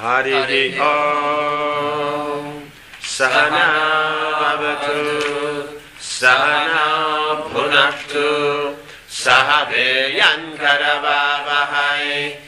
Harihi Om. Sahana Bhavatu Sahana Bhunaktu Sahaveyan Karavavahai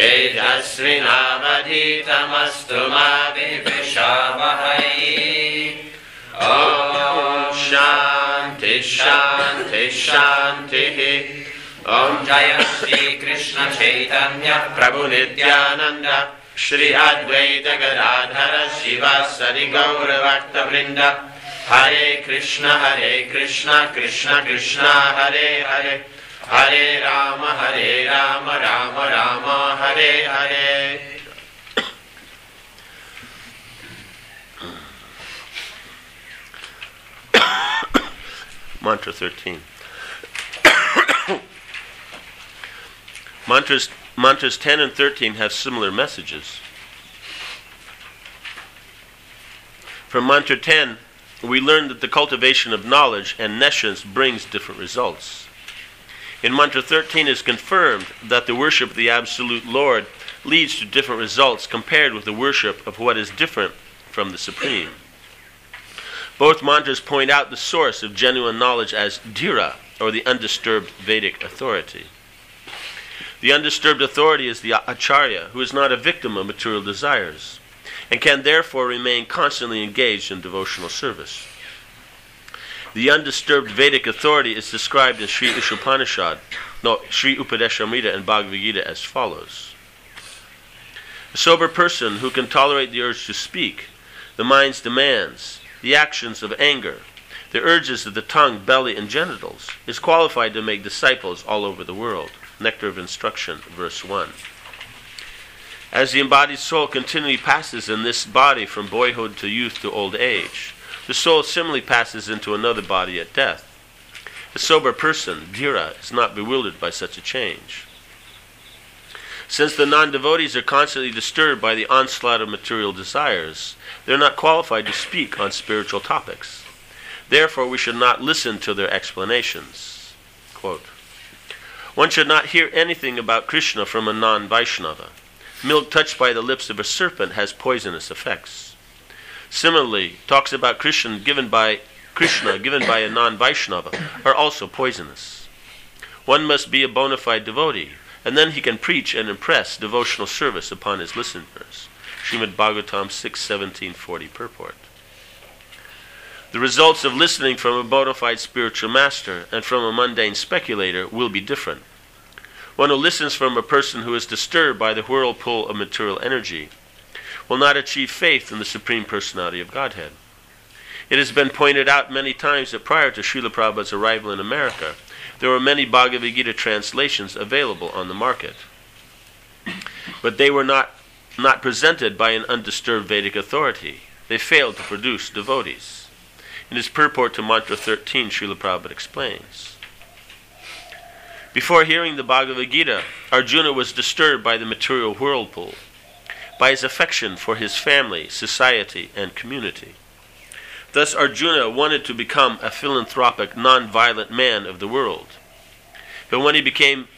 Tejasvinavaditamastu ma vivishavahai. Om Shanti Shanti Shanti. Om Jaya Shri Krishna Chaitanya Prabhu Nityananda Shri Advaita Gadadhara Shiva Sari Gaura Bhakta Vrinda. Hare Krishna Krishna Krishna Hare Hare, Hare Rama Rama Rama Hare Hare. Mantra 13. Mantras 10 and 13 have similar messages. From Mantra 10, we learn that the cultivation of knowledge and nescience brings different results. In Mantra 13 is confirmed that the worship of the Absolute Lord leads to different results compared with the worship of what is different from the Supreme. Both mantras point out the source of genuine knowledge as Dhira, or the undisturbed Vedic authority. The undisturbed authority is the Acharya, who is not a victim of material desires, and can therefore remain constantly engaged in devotional service. The undisturbed Vedic authority is described in Sri Upadeshamrita and Bhagavad Gita as follows. A sober person who can tolerate the urge to speak, the mind's demands, the actions of anger, the urges of the tongue, belly, and genitals, is qualified to make disciples all over the world. Nectar of Instruction, verse 1. As the embodied soul continually passes in this body from boyhood to youth to old age, the soul similarly passes into another body at death. A sober person, Dhira, is not bewildered by such a change. Since the non-devotees are constantly disturbed by the onslaught of material desires, they are not qualified to speak on spiritual topics. Therefore, we should not listen to their explanations. Quote, one should not hear anything about Krishna from a non-Vaishnava. Milk touched by the lips of a serpent has poisonous effects. Similarly, talks about Krishna given by a non-Vaishnava are also poisonous. One must be a bona fide devotee, and then he can preach and impress devotional service upon his listeners. Srimad Bhagavatam 6:1740 purport. The results of listening from a bona fide spiritual master and from a mundane speculator will be different. One who listens from a person who is disturbed by the whirlpool of material energy will not achieve faith in the Supreme Personality of Godhead. It has been pointed out many times that prior to Srila Prabhupada's arrival in America, there were many Bhagavad Gita translations available on the market. But they were not presented by an undisturbed Vedic authority. They failed to produce devotees. In his purport to Mantra 13, Srila Prabhupada explains, before hearing the Bhagavad Gita, Arjuna was disturbed by the material whirlpool, by his affection for his family, society, and community. Thus Arjuna wanted to become a philanthropic, non-violent man of the world. But when he became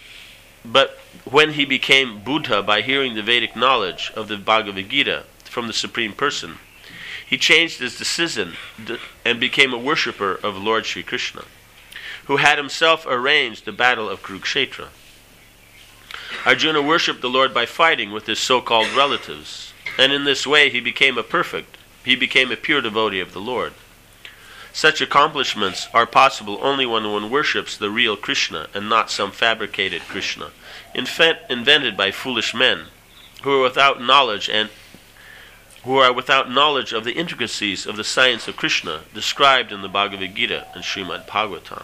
Buddha by hearing the Vedic knowledge of the Bhagavad Gita from the Supreme Person, he changed his decision and became a worshipper of Lord Sri Krishna, who had himself arranged the battle of Kurukshetra. Arjuna worshipped the Lord by fighting with his so-called relatives, and in this way he became a pure devotee of the Lord. Such accomplishments are possible only when one worships the real Krishna and not some fabricated Krishna, invented by foolish men who are without knowledge of the intricacies of the science of Krishna described in the Bhagavad Gita and Srimad Bhagavatam.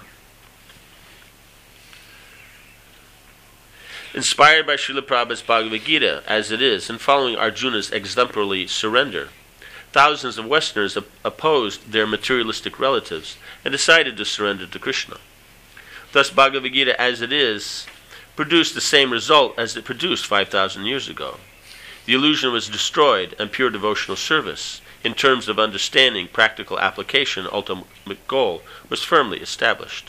Inspired by Srila Prabhupada's Bhagavad Gita as it is, and following Arjuna's exemplary surrender, thousands of Westerners opposed their materialistic relatives and decided to surrender to Krishna. Thus Bhagavad Gita as it is produced the same result as it produced 5,000 years ago. The illusion was destroyed and pure devotional service, in terms of understanding, practical application, ultimate goal, was firmly established.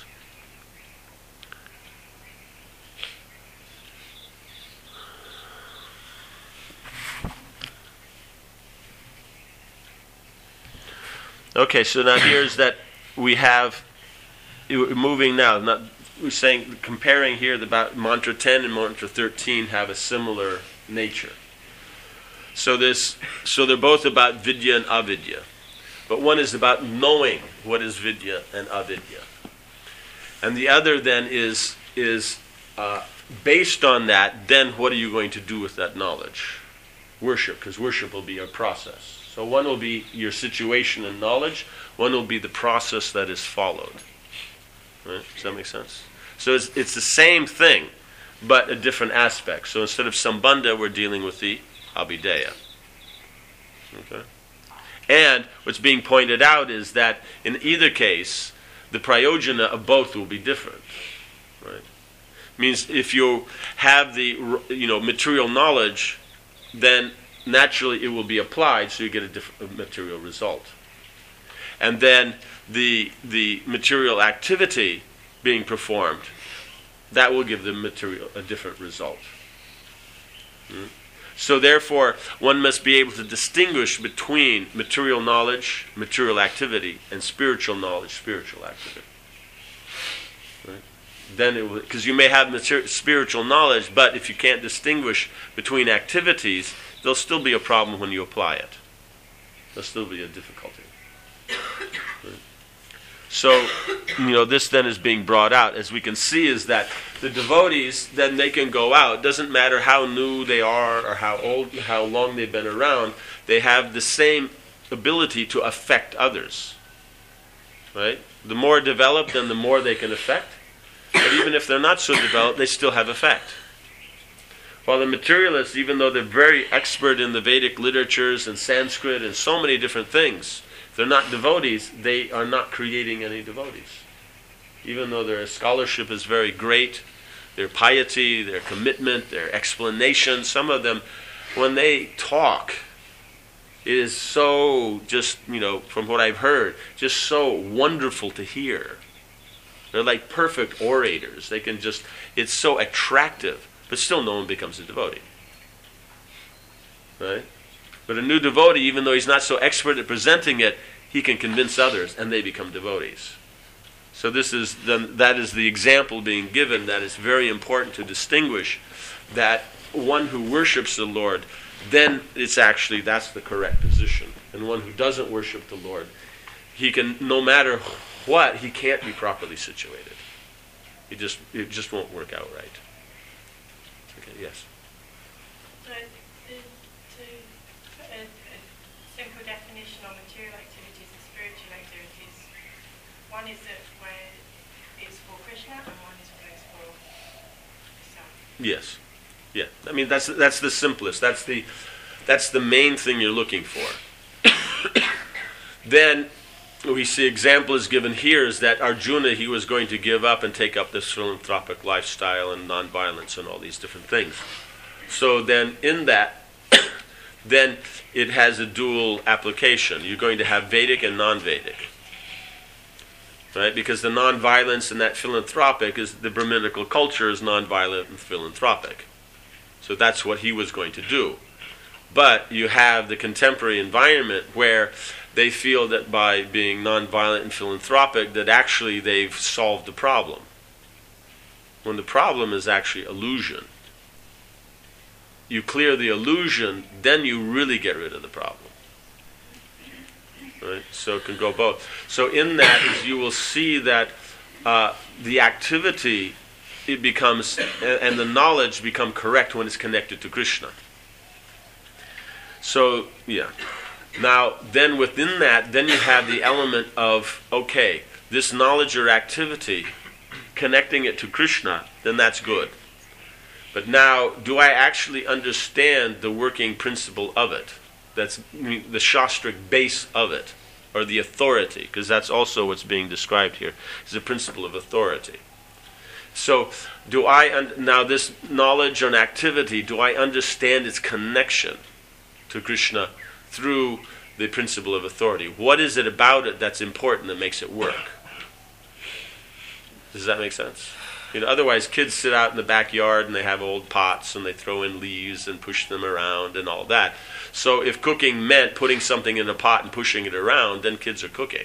Okay, so now here's that we have, moving now, we're saying, comparing here, about mantra 10 and mantra 13 have a similar nature. So they're both about vidya and avidya. But one is about knowing what is vidya and avidya. And the other then is based on that, then what are you going to do with that knowledge? Worship, because worship will be a process. So one will be your situation and knowledge, one will be the process that is followed. Right? Does that make sense? So it's the same thing, but a different aspect. So instead of sambandha, we're dealing with the abhideya. Okay? And what's being pointed out is that in either case, the prayojana of both will be different. Right? Means if you have the material knowledge, then naturally it will be applied, so you get a different material result. And then the material activity being performed, that will give the a different result. So therefore, one must be able to distinguish between material knowledge, material activity, and spiritual knowledge, spiritual activity. Right? Then it will, because you may have spiritual knowledge, but if you can't distinguish between activities, there'll still be a problem when you apply it. There'll still be a difficulty. Right? So, this then is being brought out. As we can see, is that the devotees, then they can go out. It doesn't matter how new they are or how old, how long they've been around. They have the same ability to affect others. Right? The more developed, then the more they can affect. But even if they're not so developed, they still have effect. While the materialists, even though they're very expert in the Vedic literatures and Sanskrit and so many different things, if they're not devotees, they are not creating any devotees. Even though their scholarship is very great, their piety, their commitment, their explanation, some of them, when they talk, it is so just, from what I've heard, just so wonderful to hear. They're like perfect orators. They can just, it's so attractive. But still no one becomes a devotee. Right? But a new devotee, even though he's not so expert at presenting it, he can convince others and they become devotees. So that is the example being given, that is very important to distinguish that one who worships the Lord, then that's the correct position. And one who doesn't worship the Lord, he can, no matter what, he can't be properly situated. It just won't work out right. Yes. So, a simple definition of material activities and spiritual activities. One is that where it's for Krishna, and one is where it's for the sun. Yes. Yeah. I mean, that's the simplest. That's the main thing you're looking for. Then we see example is given here is that Arjuna, he was going to give up and take up this philanthropic lifestyle and nonviolence and all these different things. So then in that, then it has a dual application. You're going to have Vedic and non-Vedic. Right? Because the nonviolence and that philanthropic is, the Brahminical culture is nonviolent and philanthropic. So that's what he was going to do. But you have the contemporary environment where they feel that by being nonviolent and philanthropic that actually they've solved the problem. When the problem is actually illusion. You clear the illusion, then you really get rid of the problem. Right? So it can go both. So in that is you will see that the activity, it becomes, and the knowledge become correct when it's connected to Krishna. So, yeah. Now, then within that, then you have the element of, okay, this knowledge or activity, connecting it to Krishna, then that's good. But now, do I actually understand the working principle of it? That's the Shastric base of it, or the authority, because that's also what's being described here, is the principle of authority. So, now this knowledge and activity, do I understand its connection to Krishna through the principle of authority? What is it about it that's important that makes it work? Does that make sense? Otherwise kids sit out in the backyard and they have old pots and they throw in leaves and push them around and all that. So if cooking meant putting something in a pot and pushing it around, then kids are cooking.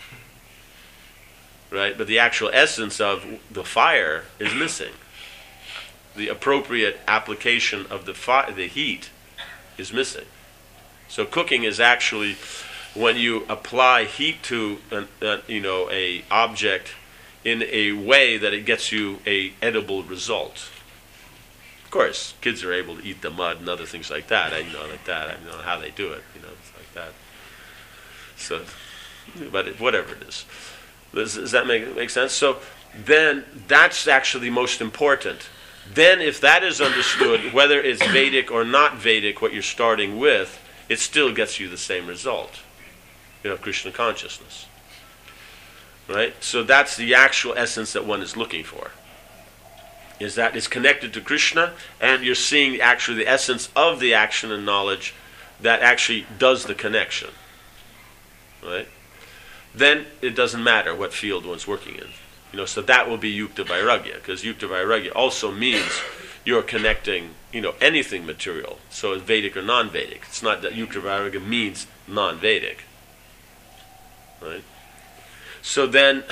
Right? But the actual essence of the fire is missing. The appropriate application of the heat is missing. So cooking is actually when you apply heat to a object in a way that it gets you a edible result. Of course, kids are able to eat the mud and other things like that. I don't know how they do it. It's like that. So, but whatever it is. Does that make sense? So then that's actually most important. Then if that is understood, whether it's Vedic or not Vedic, what you're starting with, it still gets you the same result. Krishna consciousness. Right? So that's the actual essence that one is looking for. Is that it's connected to Krishna, and you're seeing actually the essence of the action and knowledge that actually does the connection. Right? Then it doesn't matter what field one's working in. So that will be Yukta Vairagya, because Yukta Vairagya also means you're connecting, anything material. So it's Vedic or non-Vedic. It's not that Yukta Vairagya means non-Vedic. Right? So then,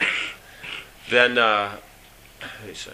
how do you say?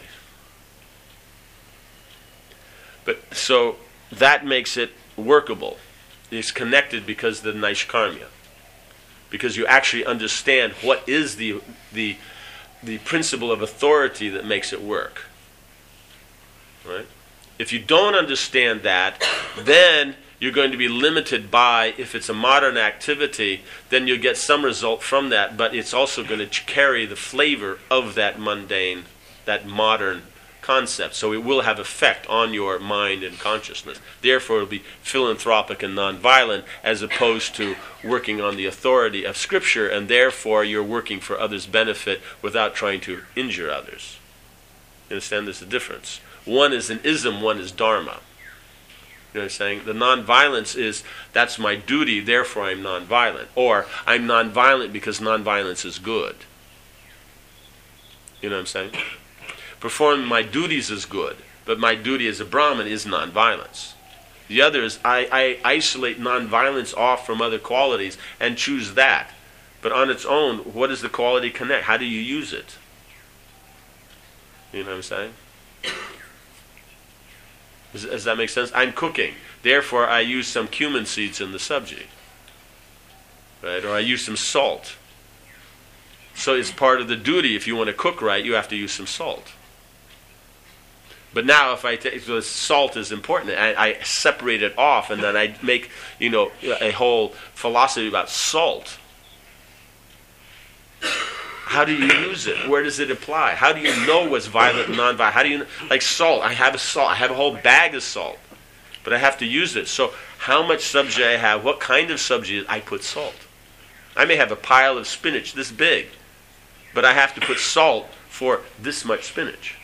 But so that makes it workable. It's connected because of the Naishkarmya. Because you actually understand what is the principle of authority that makes it work. Right? If you don't understand that, then you're going to be limited by, if it's a modern activity, then you'll get some result from that, but it's also going to carry the flavor of that mundane, that modern concept. So it will have effect on your mind and consciousness. Therefore, it'll be philanthropic and nonviolent, as opposed to working on the authority of Scripture, and therefore you're working for others' benefit without trying to injure others. You understand there's a difference? One is an ism, one is dharma. You know what I'm saying? The nonviolence is, that's my duty, therefore I'm nonviolent. Or, I'm nonviolent because nonviolence is good. You know what I'm saying? Performing my duties is good, but my duty as a Brahmin is nonviolence. The other is, I isolate nonviolence off from other qualities and choose that. But on its own, what does the quality connect? How do you use it? You know what I'm saying? Does that make sense? I'm cooking. Therefore, I use some cumin seeds in the sabji. Right? Or I use some salt. So it's part of the duty. If you want to cook right, you have to use some salt. But now if I take, so salt is important. I separate it off, and then I make, a whole philosophy about salt. How do you use it? Where does it apply? How do you know what's violent and non-violent? How do you know? Like salt. I have a whole bag of salt, but I have to use it. So how much sabji I have, what kind of sabji I put salt. I may have a pile of spinach this big, but I have to put salt for this much spinach.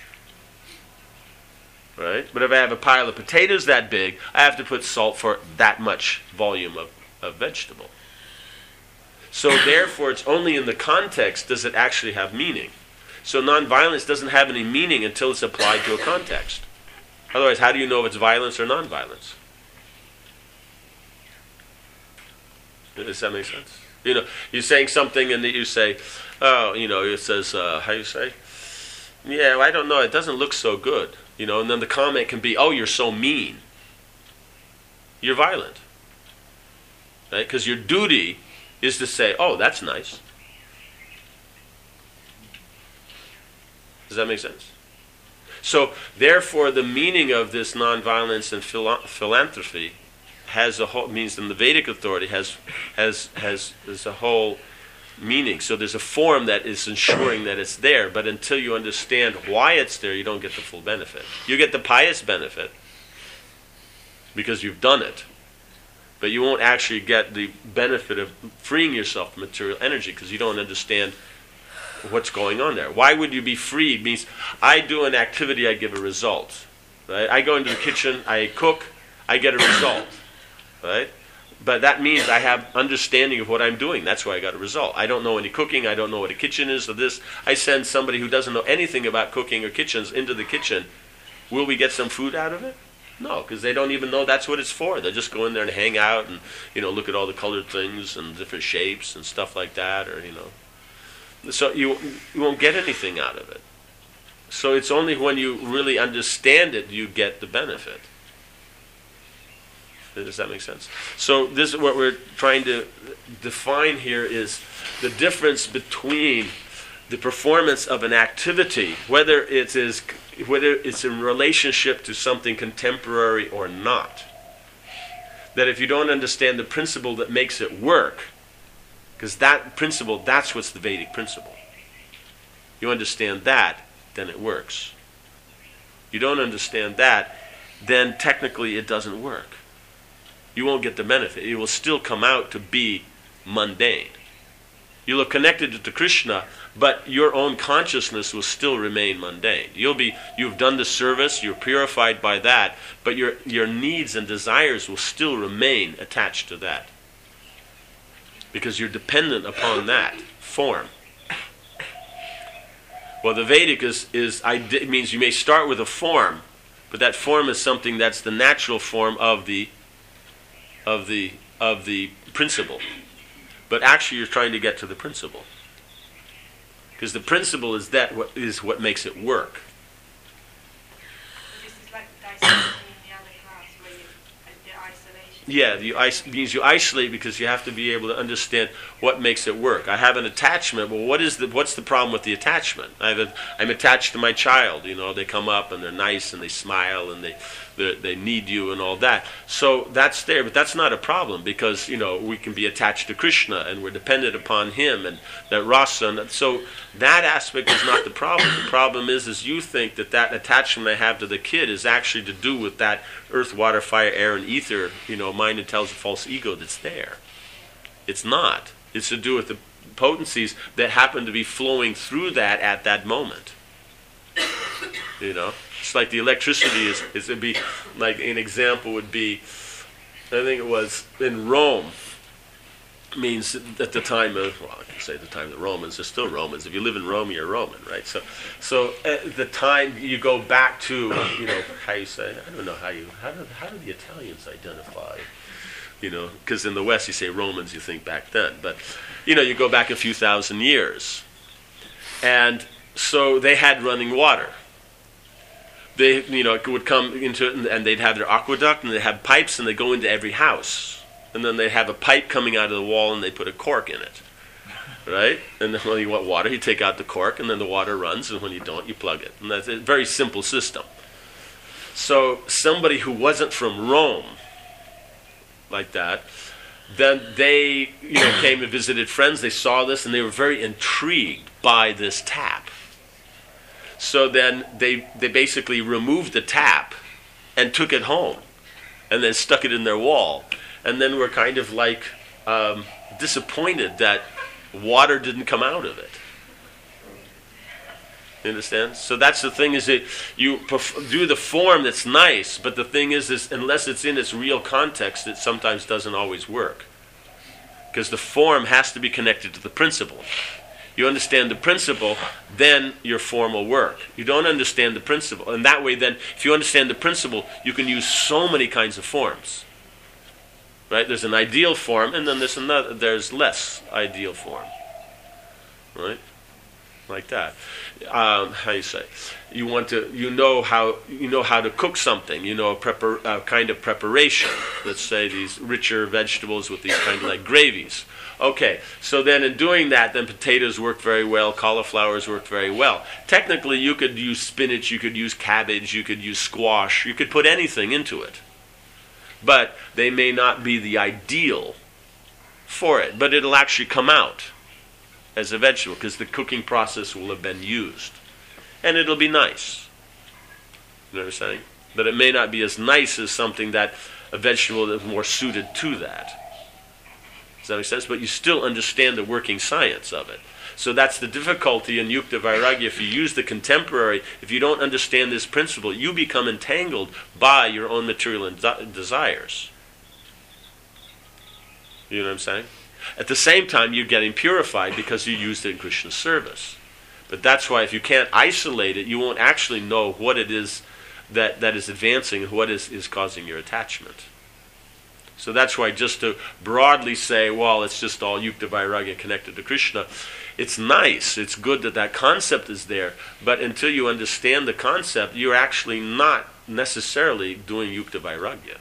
Right? But if I have a pile of potatoes that big, I have to put salt for that much volume of vegetable. So therefore, it's only in the context does it actually have meaning. So nonviolence doesn't have any meaning until it's applied to a context. Otherwise, how do you know if it's violence or nonviolence? Does that make sense? You're saying something and you say, it says, how you say? Yeah, well, I don't know, it doesn't look so good. And then the comment can be, oh, you're so mean. You're violent. Right? Because your duty is to say, oh, that's nice. Does that make sense? So, therefore, the meaning of this nonviolence and philanthropy has a whole, means in the Vedic authority has a whole meaning. So there's a form that is ensuring that it's there, but until you understand why it's there, you don't get the full benefit. You get the pious benefit because you've done it, but you won't actually get the benefit of freeing yourself from material energy because you don't understand what's going on there. Why would you be freed? It means I do an activity, I give a result. Right? I go into the kitchen, I cook, I get a result. Right? But that means I have understanding of what I'm doing. That's why I got a result. I don't know any cooking. I don't know what a kitchen is or this. I send somebody who doesn't know anything about cooking or kitchens into the kitchen. Will we get some food out of it? No, because they don't even know that's what it's for. They just go in there and hang out and, look at all the colored things and different shapes and stuff like that, So you won't get anything out of it. So it's only when you really understand it you get the benefit. Does that make sense? So this is what we're trying to define here is the difference between the performance of an activity, whether it's in relationship to something contemporary or not. That if you don't understand the principle that makes it work, because that principle, that's what's the Vedic principle. You understand that, then it works. You don't understand that, then technically it doesn't work. You won't get the benefit. It will still come out to be mundane. You'll have connected to Krishna, but your own consciousness will still remain mundane. You've done the service, you're purified by that, but your needs and desires will still remain attached to that. Because you're dependent upon that form. Well, the Vedic means you may start with a form, but that form is something that's the natural form of the principle. But actually you're trying to get to the principle. Because the principle is what makes it work. This is like dissecting in the other class where the isolation. Yeah, means you isolate because you have to be able to understand what makes it work. I have an attachment. Well, what's the problem with the attachment? I'm attached to my child. They come up and they're nice and they smile and they need you and all that. So that's there, but that's not a problem because we can be attached to Krishna and we're dependent upon him and that rasa. And so that aspect is not the problem. The problem is you think that attachment I have to the kid is actually to do with that earth, water, fire, air, and ether. Mind, intelligence, false ego that's there. It's not. It's to do with the potencies that happen to be flowing through that at that moment. It's like the electricity it'd be like an example would be, I think it was in Rome, means at the time of, I can say the time of the Romans, they're still Romans. If you live in Rome, you're Roman, right? So at the time you go back to, how you say, I don't know how do the Italians identify? Because in the West you say Romans, you think back then. But, you go back a few thousand years. And so they had running water. They, would come into it and they'd have their aqueduct and they'd have pipes and they'd go into every house. And then they'd have a pipe coming out of the wall and they put a cork in it. Right? And then when you want water, you take out the cork and then the water runs, and when you don't, you plug it. And that's a very simple system. So somebody who wasn't from Rome, like that, then they came and visited friends. They saw this and they were very intrigued by this tap. So then they basically removed the tap and took it home and then stuck it in their wall, and then were kind of like disappointed that water didn't come out of it. You understand? So that's the thing, is that you do the form that's nice, but the thing is unless it's in its real context, it sometimes doesn't always work. Because the form has to be connected to the principle. You understand the principle, then your form will work. You don't understand the principle. And that way then, if you understand the principle, you can use so many kinds of forms. Right? There's an ideal form, and then there's less ideal form. Right? Like that. How you say? You know how to cook something. A kind of preparation. Let's say these richer vegetables with these kind of like gravies. Okay, so then in doing that, then potatoes work very well, cauliflowers work very well. Technically, you could use spinach, you could use cabbage, you could use squash, you could put anything into it. But they may not be the ideal for it, but it'll actually come out as a vegetable because the cooking process will have been used. And it'll be nice. You know what I'm saying? But it may not be as nice as something that a vegetable that's more suited to that. Does that make sense? But you still understand the working science of it. So that's the difficulty in Yukta Vairagya. If you use the contemporary, if you don't understand this principle, you become entangled by your own material desires. You know what I'm saying? At the same time, you're getting purified because you used it in Krishna's service. But that's why if you can't isolate it, you won't actually know what it is that is advancing and what is causing your attachment. So that's why just to broadly say, well, it's just all Yukta Vairagya connected to Krishna, it's nice, it's good that concept is there, but until you understand the concept, you're actually not necessarily doing Yukta Vairagya.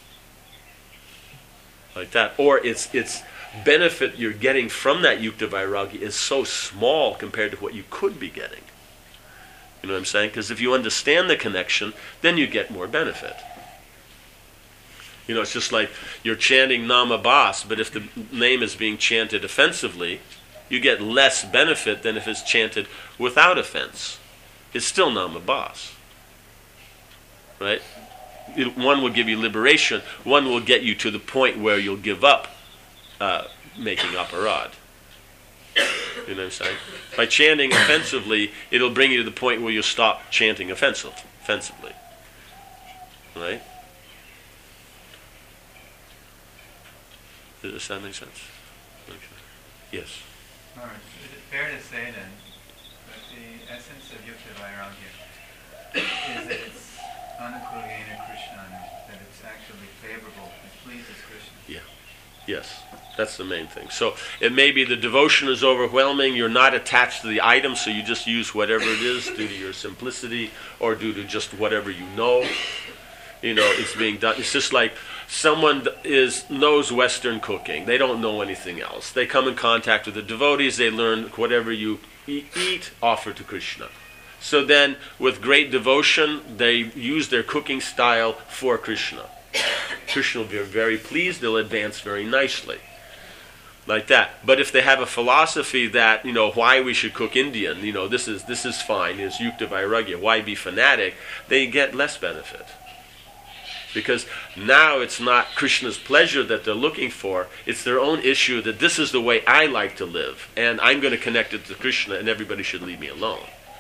Like that. Or its benefit you're getting from that Yukta Vairagya is so small compared to what you could be getting. You know what I'm saying? Because if you understand the connection, then you get more benefit. You know, it's just like you're chanting Nama Bas, but if the name is being chanted offensively, you get less benefit than if it's chanted without offense. It's still Nama Bas. Right? One will give you liberation. One will get you to the point where you'll give up making aparad. You know what I'm saying? By chanting offensively, it'll bring you to the point where you'll stop chanting offensively. Right? Does that make sense? Okay. Yes. All right. Is it fair to say then that the essence of Yukta Vairagya is that it's Anukulena Krishna, that it's actually favorable, it pleases Krishna? Yeah. Yes. That's the main thing. So it may be the devotion is overwhelming, you're not attached to the item, so you just use whatever it is due to your simplicity or due to just whatever you know. You know, it's being done. It's just like someone knows Western cooking. They don't know anything else. They come in contact with the devotees. They learn whatever you eat, offer to Krishna. So then, with great devotion, they use their cooking style for Krishna. Krishna will be very pleased. They'll advance very nicely. Like that. But if they have a philosophy that, you know, why we should cook Indian, you know, this is fine, is Yukta Vairagya, why be fanatic, they get less benefit. Because now it's not Krishna's pleasure that they're looking for, it's their own issue that this is the way I like to live, and I'm going to connect it to Krishna, and everybody should leave me alone.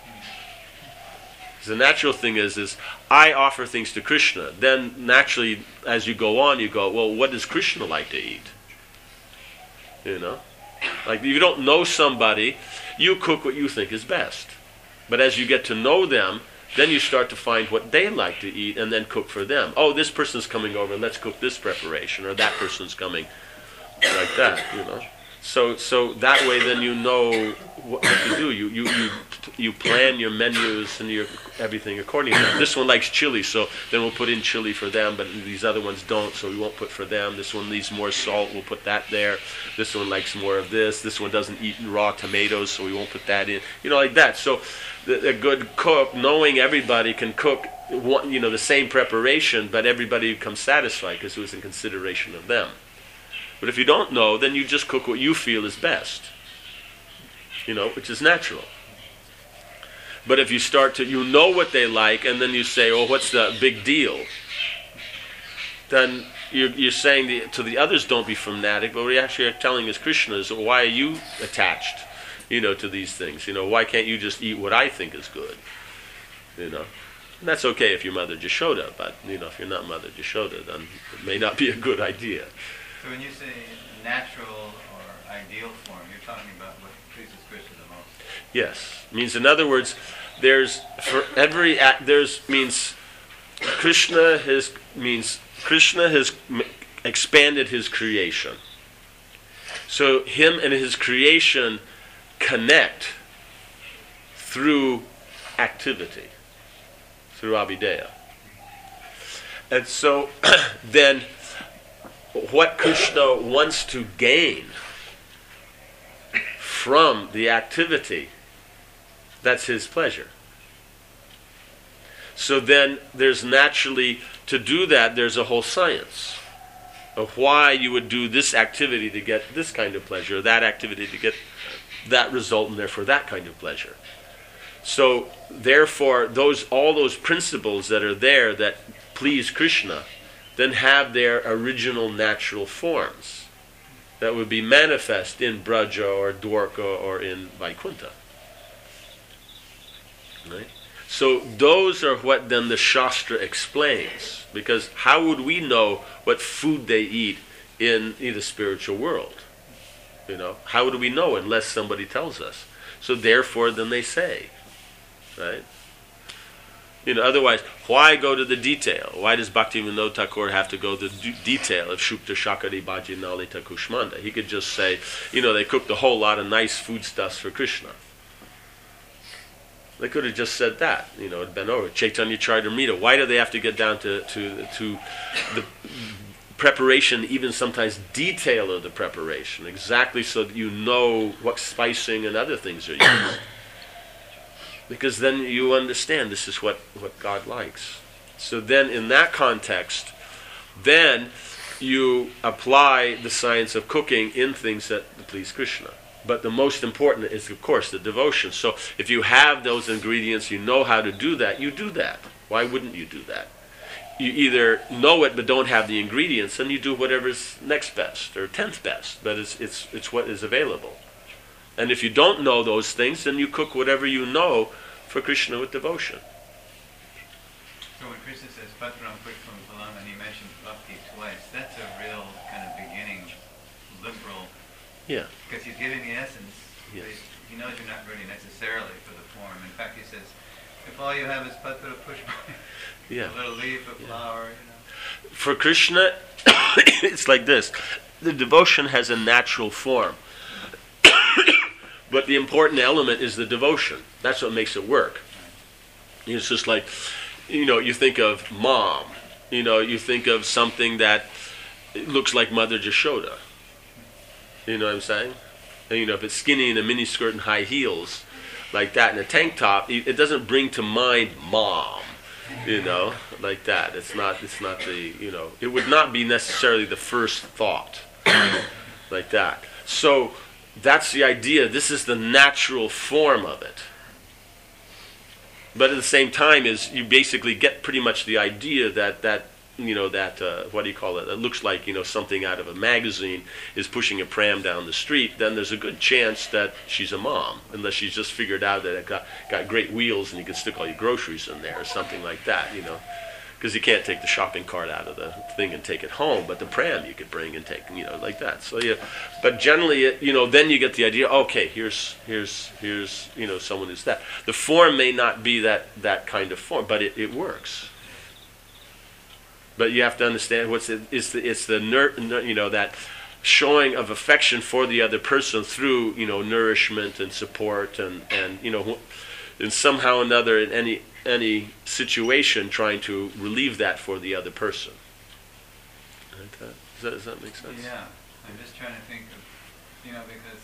The natural thing is I offer things to Krishna. Then naturally, as you go on, you go, well, what does Krishna like to eat? You know? Like, you don't know somebody, you cook what you think is best. But as you get to know them, then you start to find what they like to eat and then cook for them. Oh, this person's coming over, let's cook this preparation, or that person's coming, like that, you know. So that way, then you know what to do. You plan your menus and your everything accordingly. This one likes chili, so then we'll put in chili for them, but these other ones don't, so we won't put for them. This one needs more salt, we'll put that there. This one likes more of this. This one doesn't eat raw tomatoes, so we won't put that in. You know, like that. So a good cook, knowing everybody, can cook the same preparation, but everybody becomes satisfied because it was in consideration of them. But if you don't know, then you just cook what you feel is best, which is natural. But if you start to, you know what they like, and then you say, oh, what's the big deal? Then you're saying to the others, don't be fanatic, but what you actually are telling is Krishna is, why are you attached, to these things? Why can't you just eat what I think is good? And that's okay if you're Mother Jashoda, but, if you're not Mother Jashoda, then it may not be a good idea. So when you say natural or ideal form, you're talking about what pleases Krishna the most. Yes. Means, in other words, Krishna has expanded his creation. So him and his creation connect through activity, through Abhideya. And so then what Krishna wants to gain from the activity, that's his pleasure. So then there's naturally, to do that, there's a whole science of why you would do this activity to get this kind of pleasure, that activity to get that result, and therefore that kind of pleasure. So therefore, all those principles that are there that please Krishna then have their original natural forms that would be manifest in Braja or Dwarka or in Vaikuntha. Right? So those are what then the Shastra explains. Because how would we know what food they eat in the spiritual world. How do we know unless somebody tells us? So therefore, then they say, right? Otherwise, why go to the detail? Why does Bhaktivinoda Thakur have to go to the detail of Shukta Shakari Bhaji Nalita Kushmanda? He could just say, they cooked a whole lot of nice foodstuffs for Krishna. They could have just said that, it'd been over. Chaitanya Charitamrita. Why do they have to get down to the preparation, even sometimes detail of the preparation, exactly so that you know what spicing and other things are used? Because then you understand this is what God likes. So then in that context, then you apply the science of cooking in things that please Krishna. But the most important is, of course, the devotion. So if you have those ingredients, you know how to do that, you do that. Why wouldn't you do that? You either know it but don't have the ingredients, and you do whatever's next best or 10th best. But it's what is available. And if you don't know those things, then you cook whatever you know for Krishna with devotion. So when Krishna says Patram Pushpam Phalam, and he mentions bhakti twice, that's a real kind of beginning, liberal. Yeah. Because he's giving the essence. Yes. He knows you're not ready necessarily for the form. In fact, he says, if all you have is Patra Pushpam, yeah. a little leaf, a flower, For Krishna, it's like this. The devotion has a natural form. But the important element is the devotion. That's what makes it work. It's just like, you think of mom. You think of something that looks like Mother Jashoda. You know what I'm saying? And, if it's skinny in a miniskirt and high heels, like that, in a tank top, it doesn't bring to mind mom. Like that. It's not the, it would not be necessarily the first thought. Like that. So, that's the idea. This is the natural form of it. But at the same time, you basically get pretty much the idea that what do you call it? It looks like something out of a magazine is pushing a pram down the street. Then there's a good chance that she's a mom, unless she's just figured out that it got great wheels and you can stick all your groceries in there or something like that. Because you can't take the shopping cart out of the thing and take it home, but the pram you could bring and take, like that. So but generally, then you get the idea. Okay, here's someone who's that. The form may not be that kind of form, but it works. But you have to understand it's that showing of affection for the other person through nourishment and support and somehow or another in any situation trying to relieve that for the other person. Does that make sense? Yeah, I'm just trying to think of, because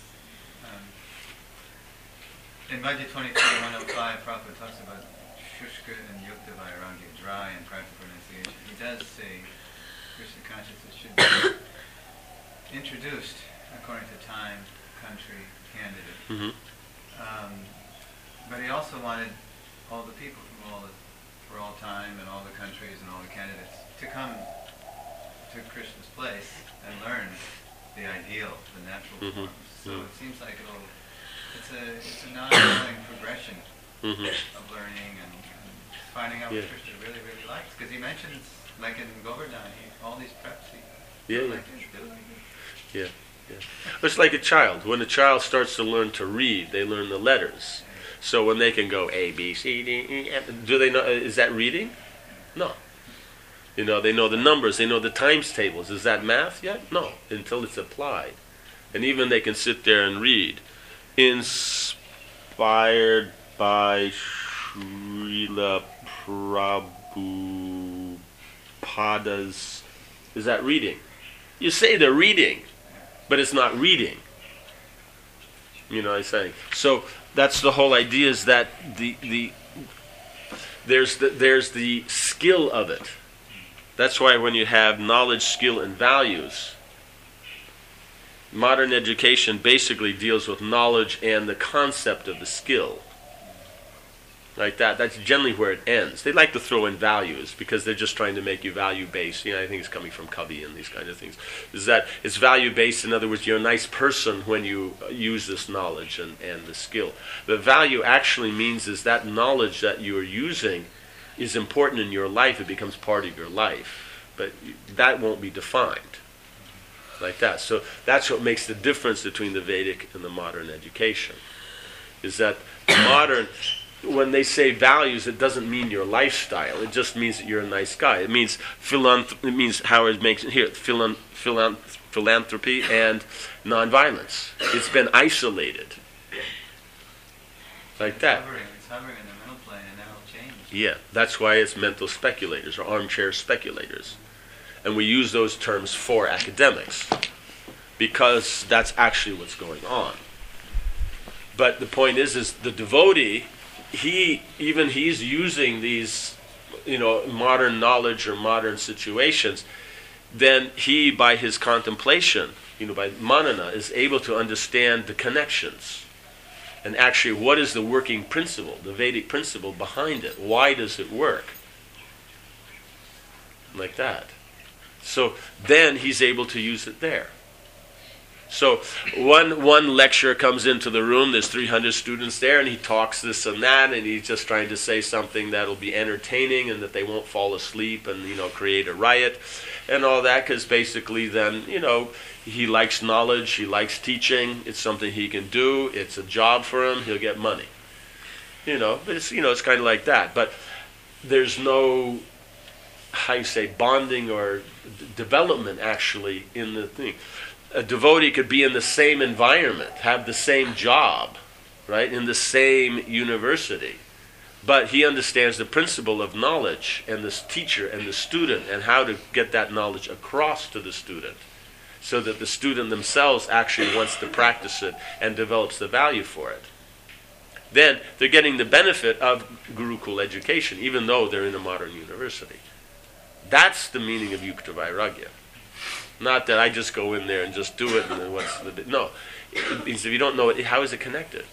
in Bhaja 23:105, Prabhupada talks about Shushka and Yukta Vairagya, dry and practical renunciation. He does say Krishna consciousness should be introduced according to time, country, candidate. Mm-hmm. But he also wanted all the people for all time and all the countries and all the candidates to come to Krishna's place and learn the ideal, the natural forms. So it seems like it's an ongoing progression of learning and finding out what Krishna really, really likes. Because he mentions, like in Govardhan, all these preps he like to do. Yeah. It's like a child. When a child starts to learn to read, they learn the letters. So when they can go A, B, C, D, E, F, do they know? Is that reading? No. They know the numbers. They know the times tables. Is that math yet? No, until it's applied. And even they can sit there and read. Inspired by Srila Prabhupada's. Is that reading? You say they're reading, but it's not reading. You know what I'm saying? So that's the whole idea, is that there's the skill of it. That's why when you have knowledge, skill, and values, modern education basically deals with knowledge and the concept of the skill. Like that. That's generally where it ends. They like to throw in values because they're just trying to make you value-based. I think it's coming from Kavi and these kind of things. Is that it's value-based. In other words, you're a nice person when you use this knowledge and the skill. The value actually means is that knowledge that you are using is important in your life. It becomes part of your life. But that won't be defined. like that. So that's what makes the difference between the Vedic and the modern education. Is that modern, when they say values, it doesn't mean your lifestyle. It just means that you're a nice guy. It means it means Howard makes it here, philanthropy and nonviolence. It's been isolated. Like that. It's hovering in the middle plane and then it'll change. Yeah, that's why it's mental speculators or armchair speculators. And we use those terms for academics because that's actually what's going on. But the point is the devotee, he's using these, modern knowledge or modern situations, then he, by his contemplation, by manana, is able to understand the connections. And actually, what is the working principle, the Vedic principle behind it? Why does it work? Like that. So then he's able to use it there. So one lecturer comes into the room, there's 300 students there, and he talks this and that, and he's just trying to say something that'll be entertaining and that they won't fall asleep and, create a riot and all that, because basically then, he likes knowledge, he likes teaching, it's something he can do, it's a job for him, he'll get money. But it's, it's kind of like that. But there's no, bonding or development actually in the thing. A devotee could be in the same environment, have the same job, right, in the same university, but he understands the principle of knowledge and this teacher and the student and how to get that knowledge across to the student so that the student themselves actually wants to practice it and develops the value for it. Then they're getting the benefit of Gurukul education, even though they're in a modern university. That's the meaning of Yukta Vairagya. Not that I just go in there and just do it and then what's the... No. It means if you don't know it, how is it connected?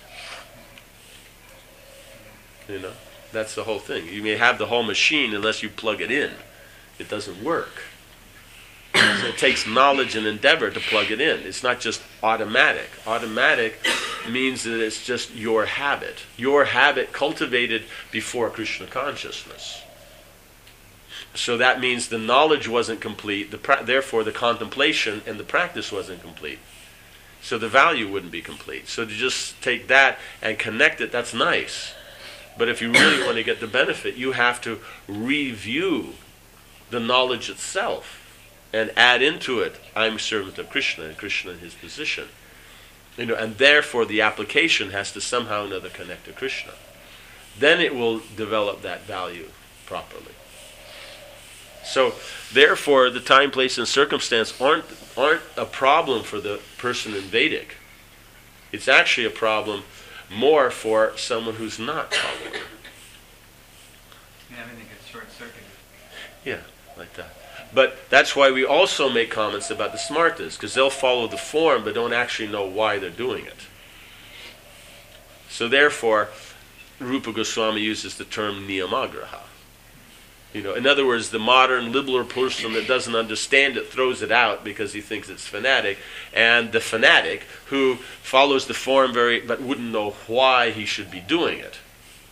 That's the whole thing. You may have the whole machine unless you plug it in. It doesn't work. So it takes knowledge and endeavor to plug it in. It's not just automatic. Automatic means that it's just your habit. Your habit cultivated before Krishna consciousness. So that means the knowledge wasn't complete, therefore the contemplation and the practice wasn't complete. So the value wouldn't be complete. So to just take that and connect it, that's nice. But if you really want to get the benefit, you have to review the knowledge itself and add into it, I'm a servant of Krishna and Krishna in his position. And therefore the application has to somehow or another connect to Krishna. Then it will develop that value properly. So, therefore, the time, place, and circumstance aren't a problem for the person in Vedic. It's actually a problem more for someone who's not following. Everything gets short-circuited. Yeah, like that. But that's why we also make comments about the smartas, because they'll follow the form but don't actually know why they're doing it. So therefore, Rupa Goswami uses the term niyamagraha. In other words, the modern liberal person that doesn't understand it throws it out because he thinks it's fanatic, and the fanatic who follows the form but wouldn't know why he should be doing it.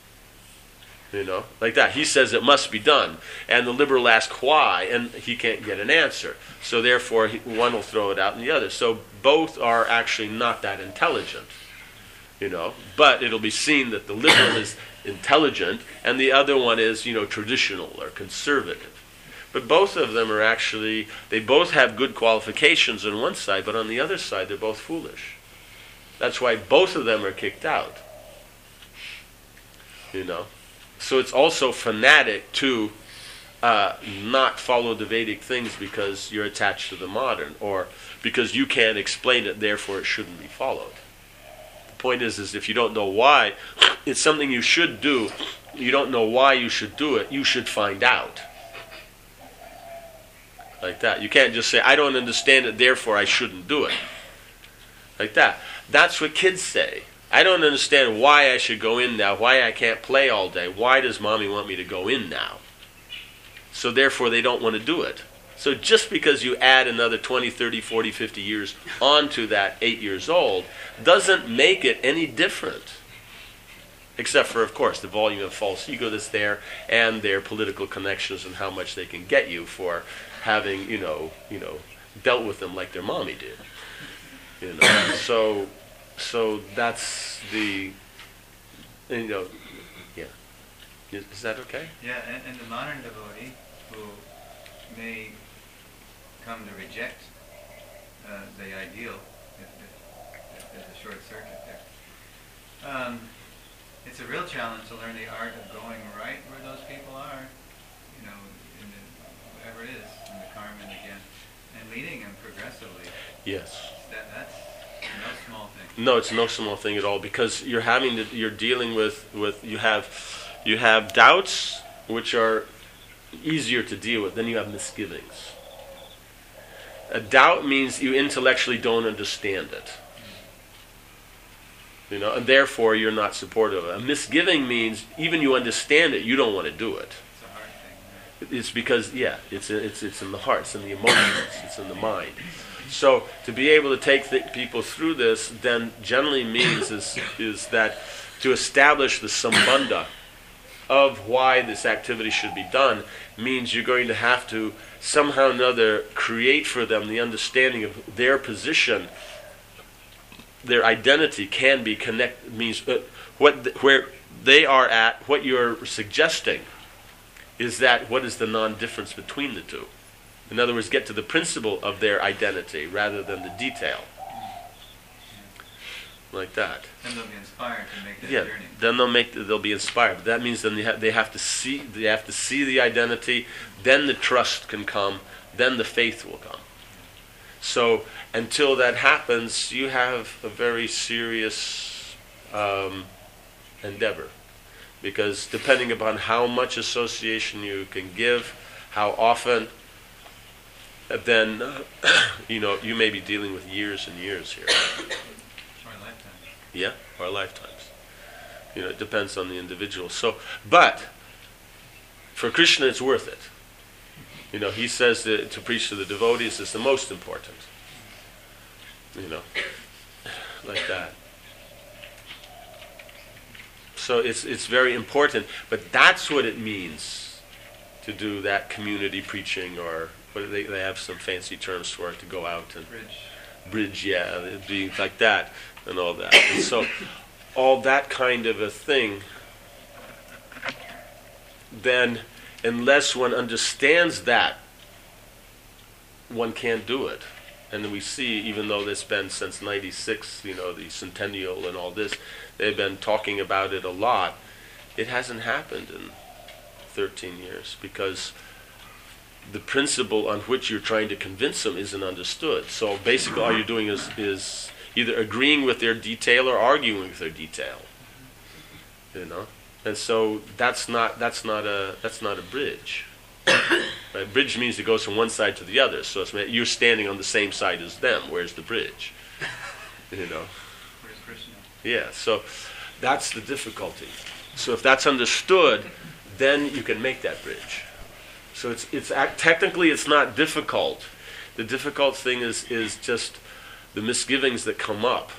Like that. He says it must be done, and the liberal asks why, and he can't get an answer. So therefore, one will throw it out and the other. So both are actually not that intelligent. But it'll be seen that the liberal is intelligent and the other one is, traditional or conservative. But both of them are actually, they both have good qualifications on one side, but on the other side they're both foolish. That's why both of them are kicked out. So it's also fanatic to not follow the Vedic things because you're attached to the modern, or because you can't explain it, therefore it shouldn't be followed. The point is if you don't know why, it's something you should do. You don't know why you should do it, you should find out. Like that. You can't just say, I don't understand it, therefore I shouldn't do it. Like that. That's what kids say. I don't understand why I should go in now, why I can't play all day. Why does mommy want me to go in now? So therefore they don't want to do it. So just because you add another 20, 30, 40, 50 years onto that 8 years old doesn't make it any different. Except for, of course, the volume of false ego that's there and their political connections and how much they can get you for having, dealt with them like their mommy did. So that's the, yeah. Is that okay? Yeah, and the modern devotee who may come to reject the ideal, if there's a short circuit there. It's a real challenge to learn the art of going right where those people are, in whatever it is, in the karma and again, and leading them progressively. Yes. That's no small thing. No, it's no small thing at all, because you're dealing with you have doubts which are easier to deal with, then you have misgivings. A doubt means you intellectually don't understand it. And therefore you're not supportive of it. A misgiving means even you understand it, you don't want to do it. It's a hard thing. It's because, it's in the heart, it's in the emotions, it's in the mind. So to be able to take people through this then generally means is that to establish the sambandha of why this activity should be done means you're going to have to somehow or another create for them the understanding of their position. Their identity can be connected, means where they are at, what you're suggesting is that what is the non-difference between the two. In other words, get to the principle of their identity rather than the detail. Like that. Then they'll be inspired to make that journey. Then they'll be inspired. But that means then they have to see the identity, then the trust can come, then the faith will come. So until that happens, you have a very serious endeavor, because depending upon how much association you can give, how often, then you may be dealing with years and years here. Or lifetimes. Yeah, or lifetimes. It depends on the individual. So, but for Krishna, it's worth it. He says that to preach to the devotees is the most important. Like that. So it's very important, but that's what it means to do that community preaching, or what they have some fancy terms for it, to go out and bridge, being like that and all that. And so all that kind of a thing, then unless one understands that, one can't do it. And we see, even though it's been since 96, the centennial and all this, they've been talking about it a lot. It hasn't happened in 13 years, because the principle on which you're trying to convince them isn't understood. So basically all you're doing is either agreeing with their detail or arguing with their detail. And so that's not a bridge. Right? Bridge means it goes from one side to the other. So you're standing on the same side as them. Where's the bridge? Where's Krishna? Yeah. So that's the difficulty. So if that's understood, then you can make that bridge. So technically it's not difficult. The difficult thing is just the misgivings that come up,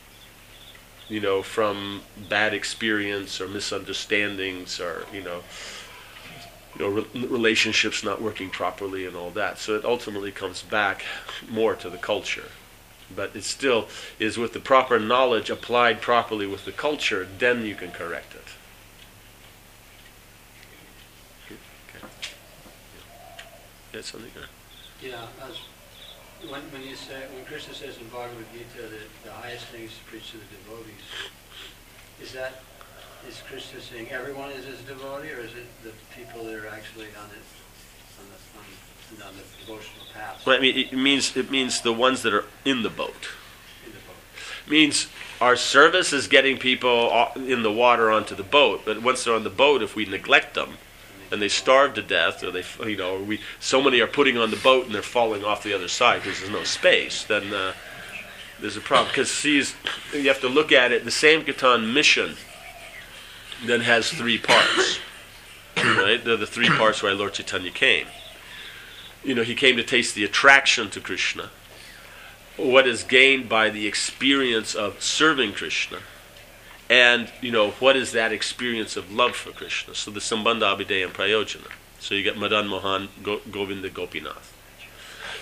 from bad experience or misunderstandings, or relationships not working properly and all that. So it ultimately comes back more to the culture. But it still is, with the proper knowledge applied properly with the culture, then you can correct it. Okay. You had something there? Yeah, when Krishna says in Bhagavad Gita that the highest thing is to preach to the devotees, is Krishna saying everyone is his devotee, or is it the people that are actually on the devotional path? Well, it means the ones that are in the boat. In the boat. It means our service is getting people in the water onto the boat, but once they're on the boat, if we neglect them and they starve to death, or so many are putting on the boat and they're falling off the other side because there's no space, then there's a problem. Because you have to look at it. The Sankirtan mission then has 3 parts. Right? They're the 3 parts why Lord Chaitanya came. He came to taste the attraction to Krishna, what is gained by the experience of serving Krishna, and what is that experience of love for Krishna. So the Sambandha Abhideya and Prayojana. So you get Madan Mohan, Govinda, Gopinath.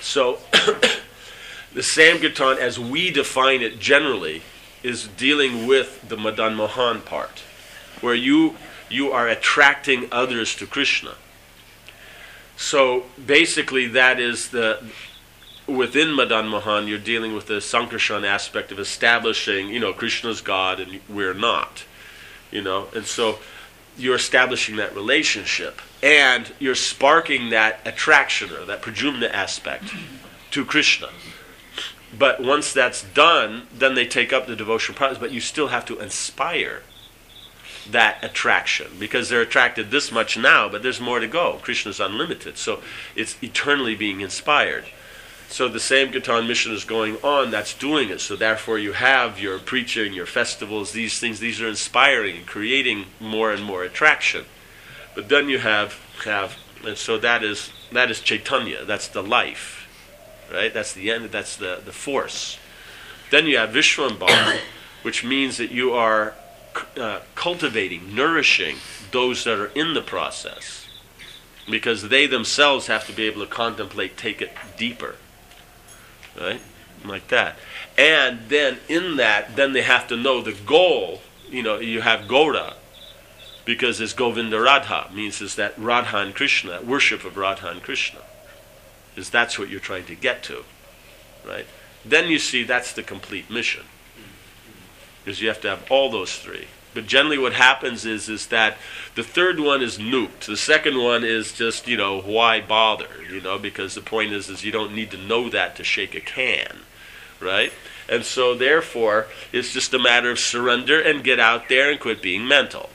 So the Samkirtan, as we define it generally, is dealing with the Madan Mohan part, where you are attracting others to Krishna. So basically that is within Madan Mohan, you're dealing with the Sankarshan aspect of establishing, Krishna's God and we're not. And so you're establishing that relationship. And you're sparking that attraction, or that prajumna aspect, to Krishna. But once that's done, then they take up the devotional practice, but you still have to inspire that attraction, because they're attracted this much now, but there's more to go. Krishna's unlimited, so it's eternally being inspired. So the same Kirtan mission is going on, that's doing it. So therefore you have your preaching, your festivals, these things, these are inspiring and creating more and more attraction. But then you have, and so that is Chaitanya, that's the life, right? That's the end, that's the force. Then you have Vishwambar, which means that you are cultivating, nourishing those that are in the process, because they themselves have to be able to contemplate, take it deeper, right? Like that. And then in that, then they have to know the goal. You have Gaura, because it's Govinda Radha, means is that Radha and Krishna, that worship of Radha and Krishna, is that's what you're trying to get to, right? Then you see that's the complete mission, because you have to have all those three. But generally what happens is that the third one is nuked. The second one is just, why bother? Because the point is you don't need to know that to shake a can, right? And so therefore, it's just a matter of surrender and get out there and quit being mental.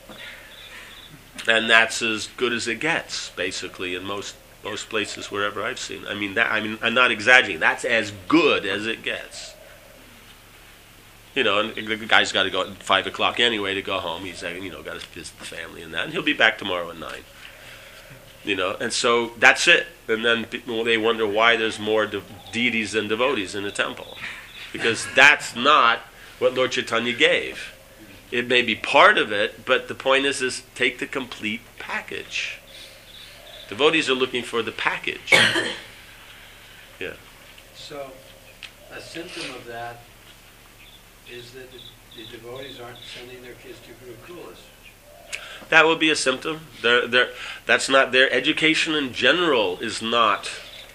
And that's as good as it gets, basically, in most places wherever I've seen. I'm not exaggerating. That's as good as it gets. And the guy's got to go at 5 o'clock anyway to go home. He's got to visit the family and that, and he'll be back tomorrow at 9. And so that's it. And then people, they wonder why there's more deities than devotees in the temple, because that's not what Lord Chaitanya gave. It may be part of it, but the point is take the complete package. Devotees are looking for the package. Yeah. So, a symptom of that is that the devotees aren't sending their kids to Gurukulas. That would be a symptom. That's not their education in general is not.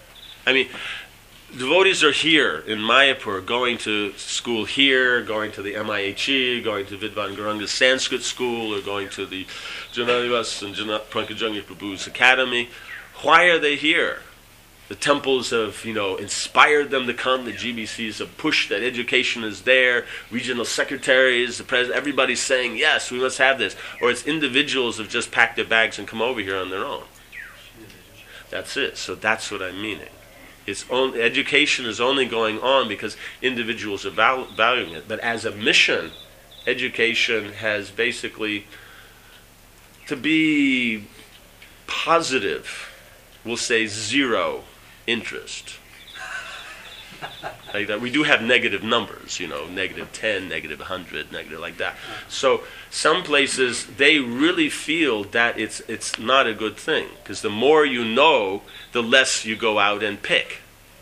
Devotees are here in Mayapur, going to school here, going to the MIHE, going to Vidwan Gauranga's Sanskrit school, or going to the Janadivas and Pankajanga Prabhu's academy. Why are they here? The temples have, inspired them to come. The GBCs have pushed that education is there. Regional secretaries, the president, everybody's saying, yes, we must have this. Or it's individuals have just packed their bags and come over here on their own. That's it. So that's what I'm meaning. Education is only going on because individuals are valuing it. But as a mission, education has basically, to be positive, we'll say zero interest. Like that. We do have negative numbers, negative 10, negative 100, negative like that. So some places, they really feel that it's not a good thing, because the more you know, the less you go out and pick.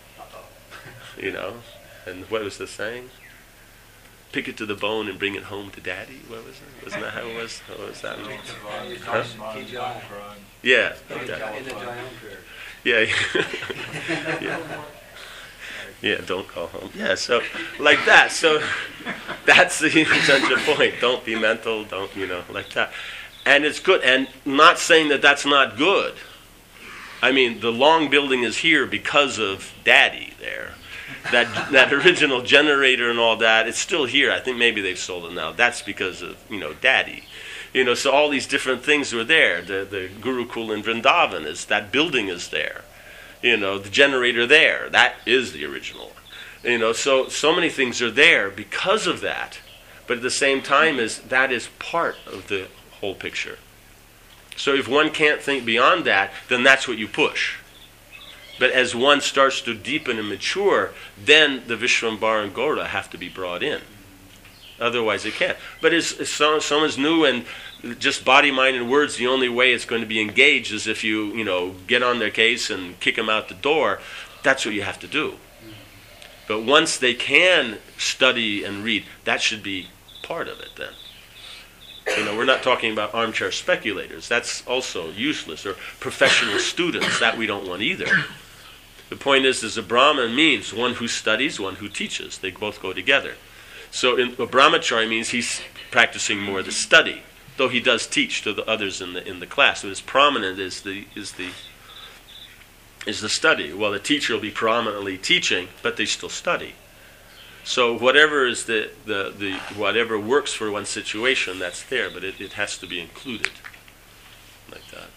And what was the saying? Pick it to the bone and bring it home to daddy? What was it? Wasn't that how it was? What was that? Huh? Yeah. In the Jayan prayer. Yeah. Yeah, don't call home. Yeah, so like that. So that's the essential point. Don't be mental, don't, like that. And it's good. And not saying that that's not good. The long building is here because of daddy there. That original generator and all that, it's still here. I think maybe they've sold it now. That's because of, daddy. So all these different things were there. The Gurukul in Vrindavan, that building is there. The generator there, that is the original. So many things are there because of that. But at the same time, that is part of the whole picture. So if one can't think beyond that, then that's what you push. But as one starts to deepen and mature, then the Vishwambar and Gaura have to be brought in. Otherwise it can't. But if someone's new and just body, mind, and words, the only way it's going to be engaged is if you, get on their case and kick them out the door. That's what you have to do. But once they can study and read, that should be part of it then. We're not talking about armchair speculators. That's also useless. Or professional students. That we don't want either. The point is a Brahman means one who studies, one who teaches. They both go together. So a brahmachari means he's practicing more the study, though he does teach to the others in the class. What is prominent is the study. Well, the teacher will be prominently teaching, but they still study. So whatever is the whatever works for one situation, that's there, but it has to be included like that.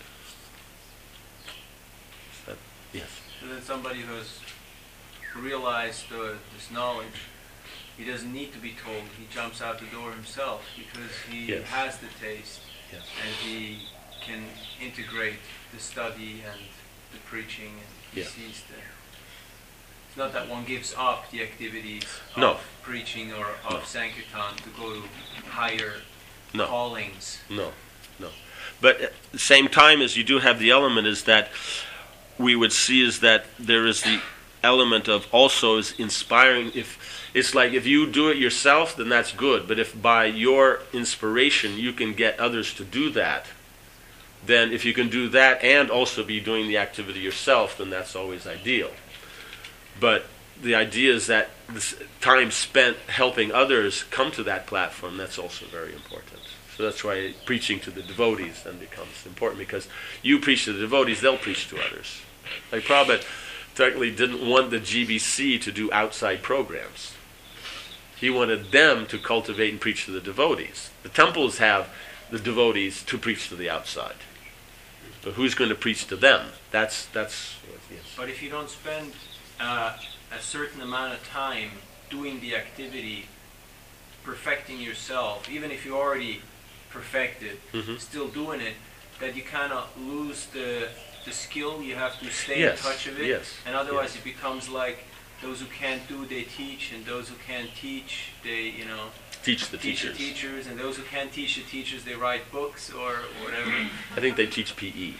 Yes. So then somebody who's realized this knowledge, he doesn't need to be told. He jumps out the door himself because he Yes. has the taste, Yes. and he can integrate the study and the preaching, and he Yeah. sees the. It's not that one gives up the activities of No. preaching or of No. Sankirtan to go to higher No. callings. No. But at the same time as you do have the element is that we would see is that there is the element of also is inspiring. If it's like if you do it yourself, then that's good. But if by your inspiration you can get others to do that, then if you can do that and also be doing the activity yourself, then that's always ideal. But the idea is that this time spent helping others come to that platform, that's also very important. So that's why preaching to the devotees then becomes important, because you preach to the devotees, they'll preach to others. Like Prabhupada technically didn't want the GBC to do outside programs. He wanted them to cultivate and preach to the devotees. The temples have the devotees to preach to the outside. But who's going to preach to them? That's yes. But if you don't spend a certain amount of time doing the activity, perfecting yourself, even if you already perfected, still doing it, that you kind of lose the skill. You have to stay Yes, in touch of it, yes, and otherwise yes. it becomes like those who can't do, they teach, and those who can't teach, they Teach the teach teachers. the teachers, and those who can't teach the teachers, they write books or whatever. I think they teach PE.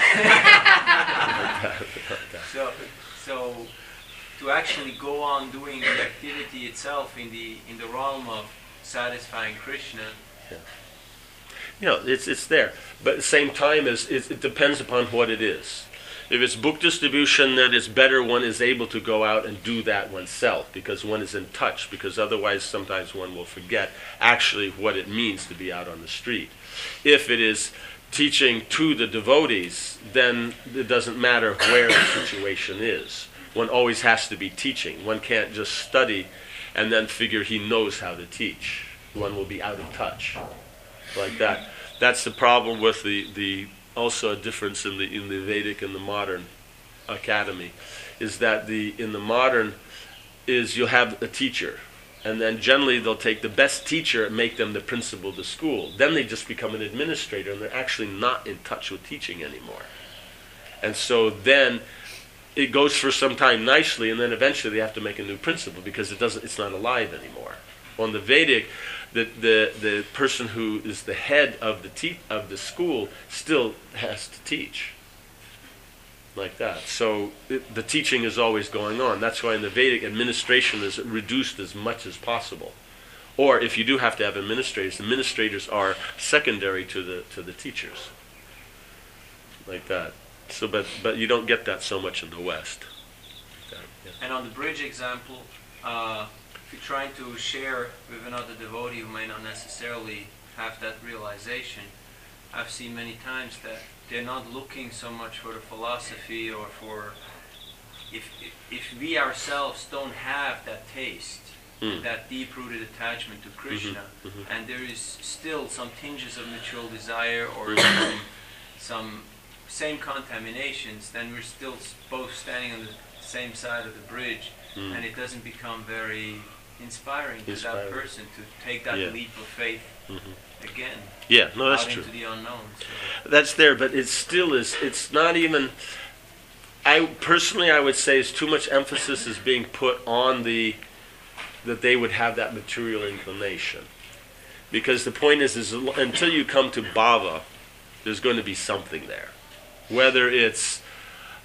So to actually go on doing the activity itself in the realm of satisfying Krishna. It's there. But at the same time, it depends upon what it is. If it's book distribution, then it's better one is able to go out and do that oneself, because one is in touch, because otherwise sometimes one will forget actually what it means to be out on the street. If it is teaching to the devotees, then it doesn't matter where the situation is. One always has to be teaching. One can't just study and then figure he knows how to teach. One will be out of touch like that. That's the problem with the also a difference in the Vedic and the modern academy, is that in the modern is you'll have a teacher, and then generally they'll take the best teacher and make them the principal of the school. Then they just become an administrator, and they're actually not in touch with teaching anymore. And so then it goes for some time nicely, and then eventually they have to make a new principal because it's not alive anymore. On the Vedic, the person who is the head of the school still has to teach, like that. So the teaching is always going on. That's why in the Vedic, administration is reduced as much as possible. Or if you do have to have administrators are secondary to the teachers, like that. So, but you don't get that so much in the West. Like that, yeah. And on the bridge example, if you're trying to share with another devotee who may not necessarily have that realization, I've seen many times that they're not looking so much for the philosophy or for if we ourselves don't have that taste, that deep-rooted attachment to Krishna, and there is still some tinges of material desire or some same contaminations, then we're still both standing on the same side of the bridge, and it doesn't become very inspiring to that person to take that leap of faith again. Yeah, no, that's out true. Into the unknown. So. That's there, but it still is. It's not even. I would say is too much emphasis is being put on that they would have that material inclination, because the point is until you come to bhava, there's going to be something there, whether it's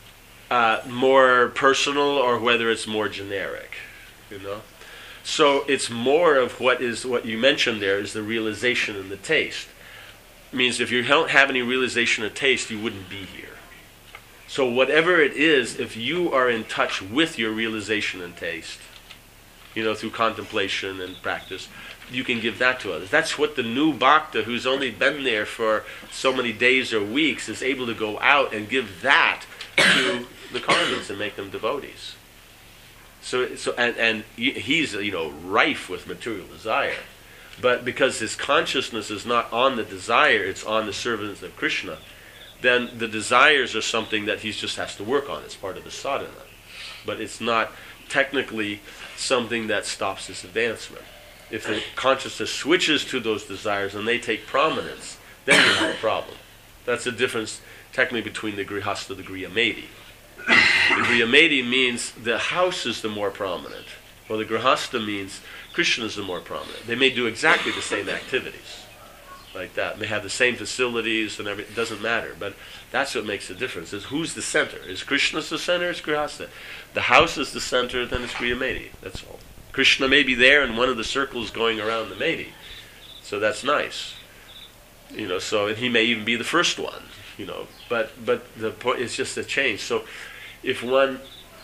more personal or whether it's more generic, you know. So it's more of what you mentioned there is the realization and the taste. It means if you don't have any realization or taste, you wouldn't be here. So whatever it is, if you are in touch with your realization and taste, you know, through contemplation and practice, you can give that to others. That's what the new bhakta, who's only been there for so many days or weeks, is able to go out and give that to the karmis and make them devotees. So he's, you know, rife with material desire. But because his consciousness is not on the desire, it's on the servants of Krishna, then the desires are something that he just has to work on. It's part of the sadhana. But it's not technically something that stops his advancement. If the consciousness switches to those desires and they take prominence, then you have a problem. That's the difference technically between the grihastha and the griyameti. The griyameti means the house is the more prominent, while the grihastha means Krishna is the more prominent. They may do exactly the same activities, like that. They have the same facilities and everything. It doesn't matter, but that's what makes the difference. Is who's the center? Is Krishna the center? Is grihastha? The house is the center, then it's griyameti. That's all. Krishna may be there in one of the circles going around the meti, so that's nice. You know, so and he may even be the first one. You know, but the point is just a change. So if one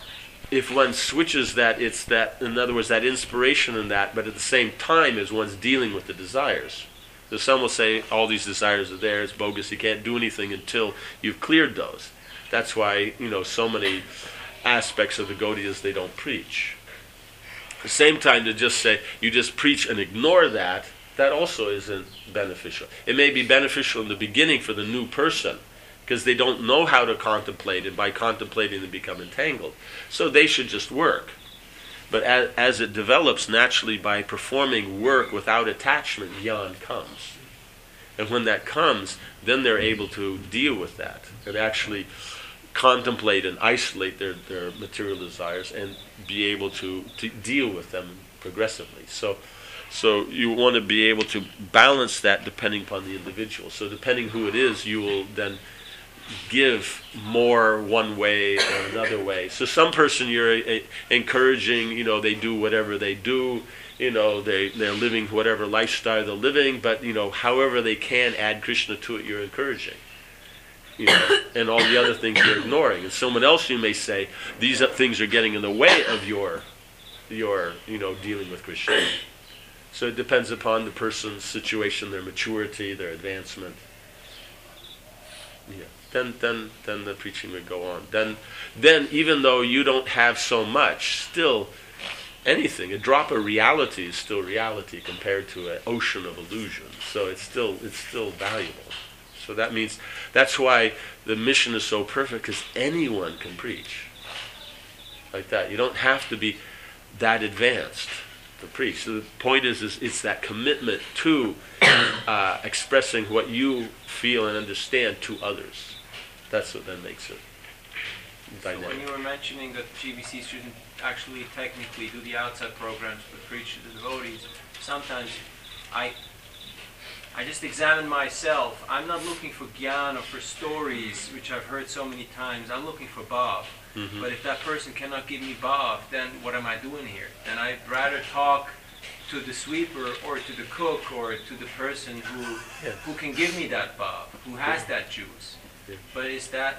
switches that, it's that, in other words, that inspiration in that, but at the same time as one's dealing with the desires. So some will say all these desires are there, it's bogus, you can't do anything until you've cleared those. That's why, you know, so many aspects of the Gaudiyas they don't preach. At the same time, to just say you just preach and ignore that, that also isn't beneficial. It may be beneficial in the beginning for the new person, because they don't know how to contemplate, and by contemplating they become entangled. So they should just work. But as it develops naturally by performing work without attachment, jnana comes. And when that comes, then they're able to deal with that and actually contemplate and isolate their material desires and be able to deal with them progressively. So you want to be able to balance that depending upon the individual. So depending who it is, you will then give more one way or another way. So some person you're encouraging, you know, they do whatever they do, you know, they're living whatever lifestyle they're living, but, you know, however they can add Krishna to it, you're encouraging. You know, and all the other things you're ignoring. And someone else you may say, these things are getting in the way of your you know, dealing with Krishna. So it depends upon the person's situation, their maturity, their advancement. Yeah. Then the preaching would go on. Then even though you don't have so much, still anything, a drop of reality is still reality compared to an ocean of illusion. So it's still valuable. So that means that's why the mission is so perfect, because anyone can preach like that. You don't have to be that advanced to preach. So the point is it's that commitment to expressing what you feel and understand to others. That's what then makes it dynamic. So when you were mentioning that GBC shouldn't actually technically do the outside programs but preach to the devotees, sometimes I just examine myself. I'm not looking for jnana or for stories, which I've heard so many times. I'm looking for bhav. Mm-hmm. But if that person cannot give me bhav, then what am I doing here? Then I'd rather talk to the sweeper or to the cook or to the person who can give me that bhav, who has that juice. Yeah. But is that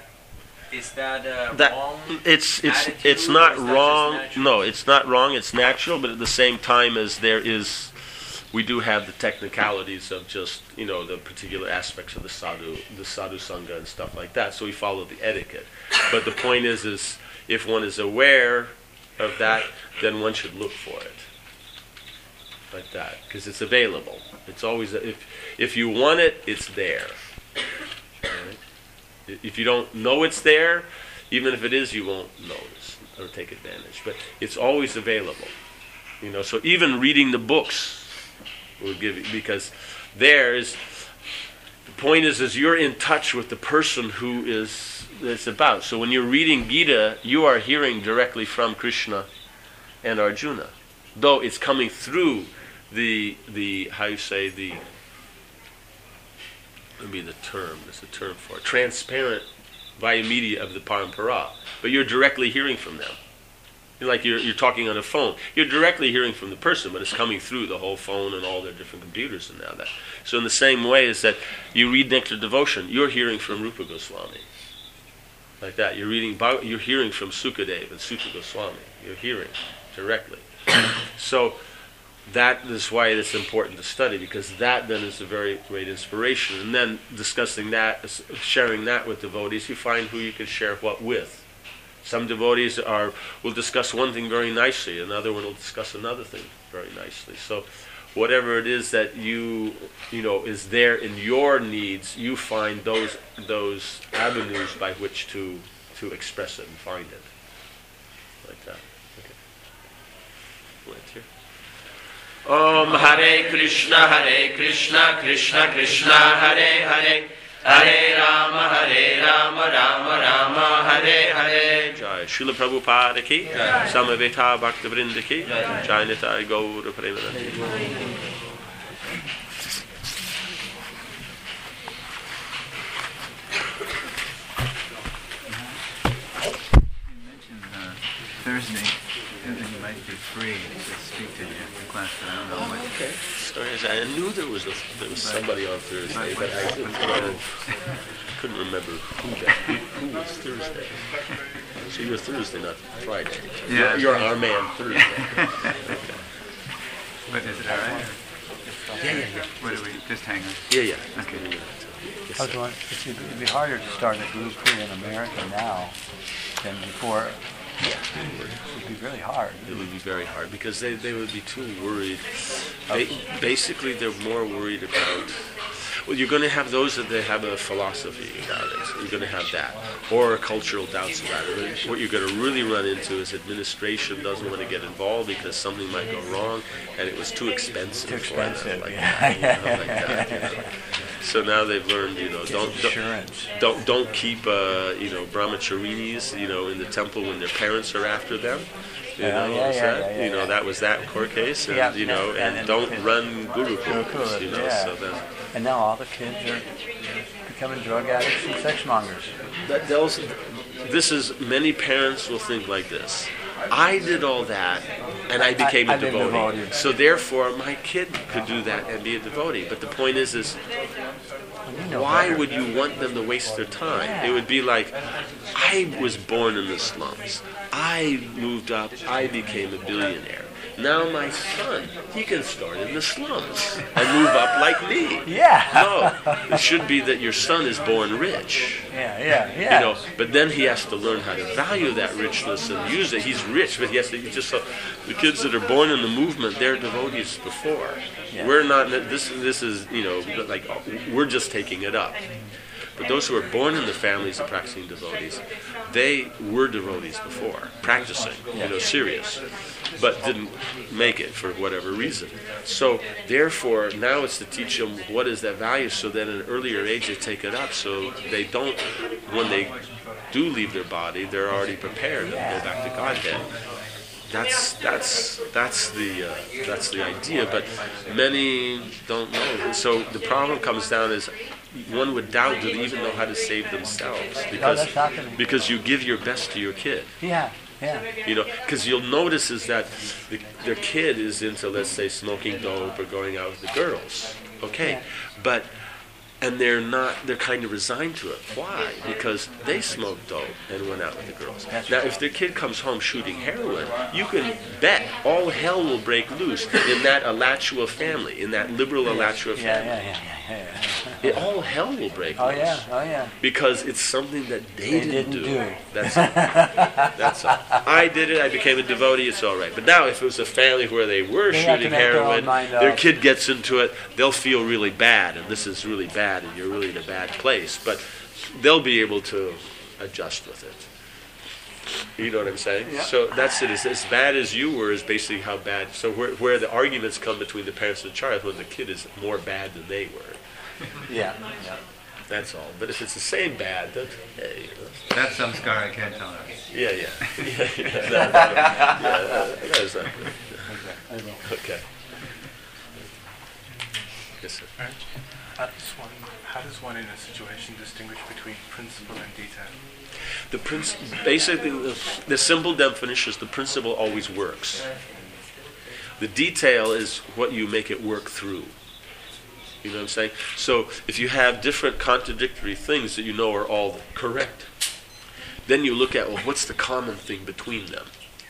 wrong? It's not wrong. No, it's not wrong. It's natural, but at the same time as we do have the technicalities of just, you know, the particular aspects of the sadhu sangha and stuff like that. So we follow the etiquette. But the point is if one is aware of that, then one should look for it like that, because it's available. It's always if you want it, it's there. Right? If you don't know it's there, even if it is, you won't notice or take advantage. But it's always available. You know, so even reading the books will give you, because the point is you're in touch with the person who it's about. So when you're reading Gita, you are hearing directly from Krishna and Arjuna, though it's coming through the maybe the term, there's a term for it, transparent via media of the parampara, but you're directly hearing from them. Like you're talking on a phone. You're directly hearing from the person, but it's coming through the whole phone and all their different computers and now that. So in the same way as that you read Nectar Devotion, you're hearing from Rupa Goswami. Like that. You're hearing from Sukadeva and Sutta Goswami. You're hearing directly. So that is why it's important to study, because that then is a very great inspiration. And then discussing that, sharing that with devotees, you find who you can share what with. Some devotees will discuss one thing very nicely, another one will discuss another thing very nicely. So whatever it is that you know is there in your needs, you find those avenues by which to express it and find it. Like that. Okay. Right here. Om Hare Krishna, Krishna Krishna, Hare Hare. Hare Rama, Rama Rama, Hare Hare. Jai Srila Prabhupada ki, Samaveta Bhaktivinoda ki, Jai Nitai Gaura Premanandi. You mentioned Thursday, and you might be free to speak to the class, but I don't know what. Okay. I knew there was somebody on Thursday, but I couldn't remember who was Thursday. So you're Thursday, not Friday. Yeah. You're our man Thursday. Okay. But is it all right? Yeah. What do we just hang on? Yeah. Okay. Yes, I was sir. wondering, it'd be harder to start a group here in America now than before. It would be really hard. It would be very hard because they would be too worried. Basically, they're more worried about. Well, you're going to have those that they have a philosophy about it. You're going to have that, or cultural doubts about it. What you're going to really run into is administration doesn't want to get involved because something might go wrong, and it was too expensive. Too expensive, Like yeah. that. So now they've learned, don't keep, brahmacharinis, in the temple when their parents are after them. That was that court case, and and don't run gurukuls, So then, and now all the kids are becoming drug addicts and sexmongers. Many parents will think like this. I did all that, and I became a devotee. So therefore, my kid could do that and be a devotee. But the point is why would you want them to waste their time? It would be like, I was born in the slums. I moved up. I became a billionaire. Now my son, he can start in the slums and move up like me. Yeah. No, it should be that your son is born rich. Yeah. But then he has to learn how to value that richness and use it. He's rich, but he has to the kids that are born in the movement, they're devotees before. Yeah. We're not. This is like we're just taking it up. But those who are born in the families of practicing devotees, they were devotees before, practicing, serious, but didn't make it for whatever reason. So therefore, now it's to teach them what is that value, so that at an earlier age they take it up, so they don't, when they do leave their body, they're already prepared and go back to Godhead. That's the idea, but many don't know. So the problem comes down is one would doubt do they even know how to save themselves because you give your best to your kid. Yeah. Because you'll notice is that their kid is into, let's say, smoking dope or going out with the girls. Okay, but. And they're kind of resigned to it. Why? Because they smoked dope and went out with the girls. Now, if their kid comes home shooting heroin, you can bet all hell will break loose in that Alachua family, in that liberal Alachua family. All hell will break loose. Oh yeah. Because it's something that they didn't do. That's all. I did it, I became a devotee, it's all right. But now, if it was a family where they were shooting heroin, their kid gets into it, they'll feel really bad, and this is really bad, and you're really in a bad place. But they'll be able to adjust with it. You know what I'm saying? Yeah. So that's it. As bad as you were is basically how bad. So where the arguments come between the parents and the child when the kid is more bad than they were. Yeah. That's all. But if it's the same bad, then hey. That's some scar I can't tolerate. Yeah. That is not good. Okay. Yes, sir. How does one in a situation distinguish between principle and detail? Basically, the simple definition is the principle always works. The detail is what you make it work through. You know what I'm saying? So if you have different contradictory things that you know are all correct, then you look at, well, what's the common thing between them?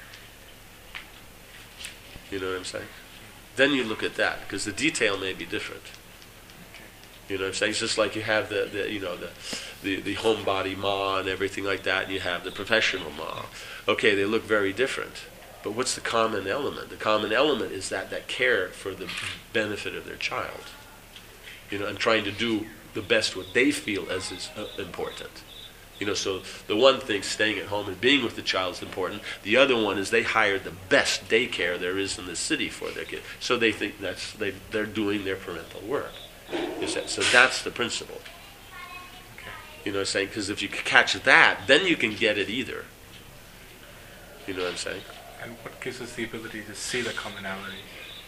You know what I'm saying? Then you look at that, because the detail may be different. You know what I'm saying? It's just like you have the homebody ma and everything like that, and you have the professional ma. Okay, they look very different. But what's the common element? The common element is that care for the benefit of their child. You know, and trying to do the best what they feel as is important. You know, so the one thing, staying at home and being with the child is important. The other one is they hired the best daycare there is in the city for their kid. So they think they're doing their parental work. So that's the principle. Okay. You know what I'm saying? Because if you catch that, then you can get it either. You know what I'm saying? And what gives us the ability to see the commonality?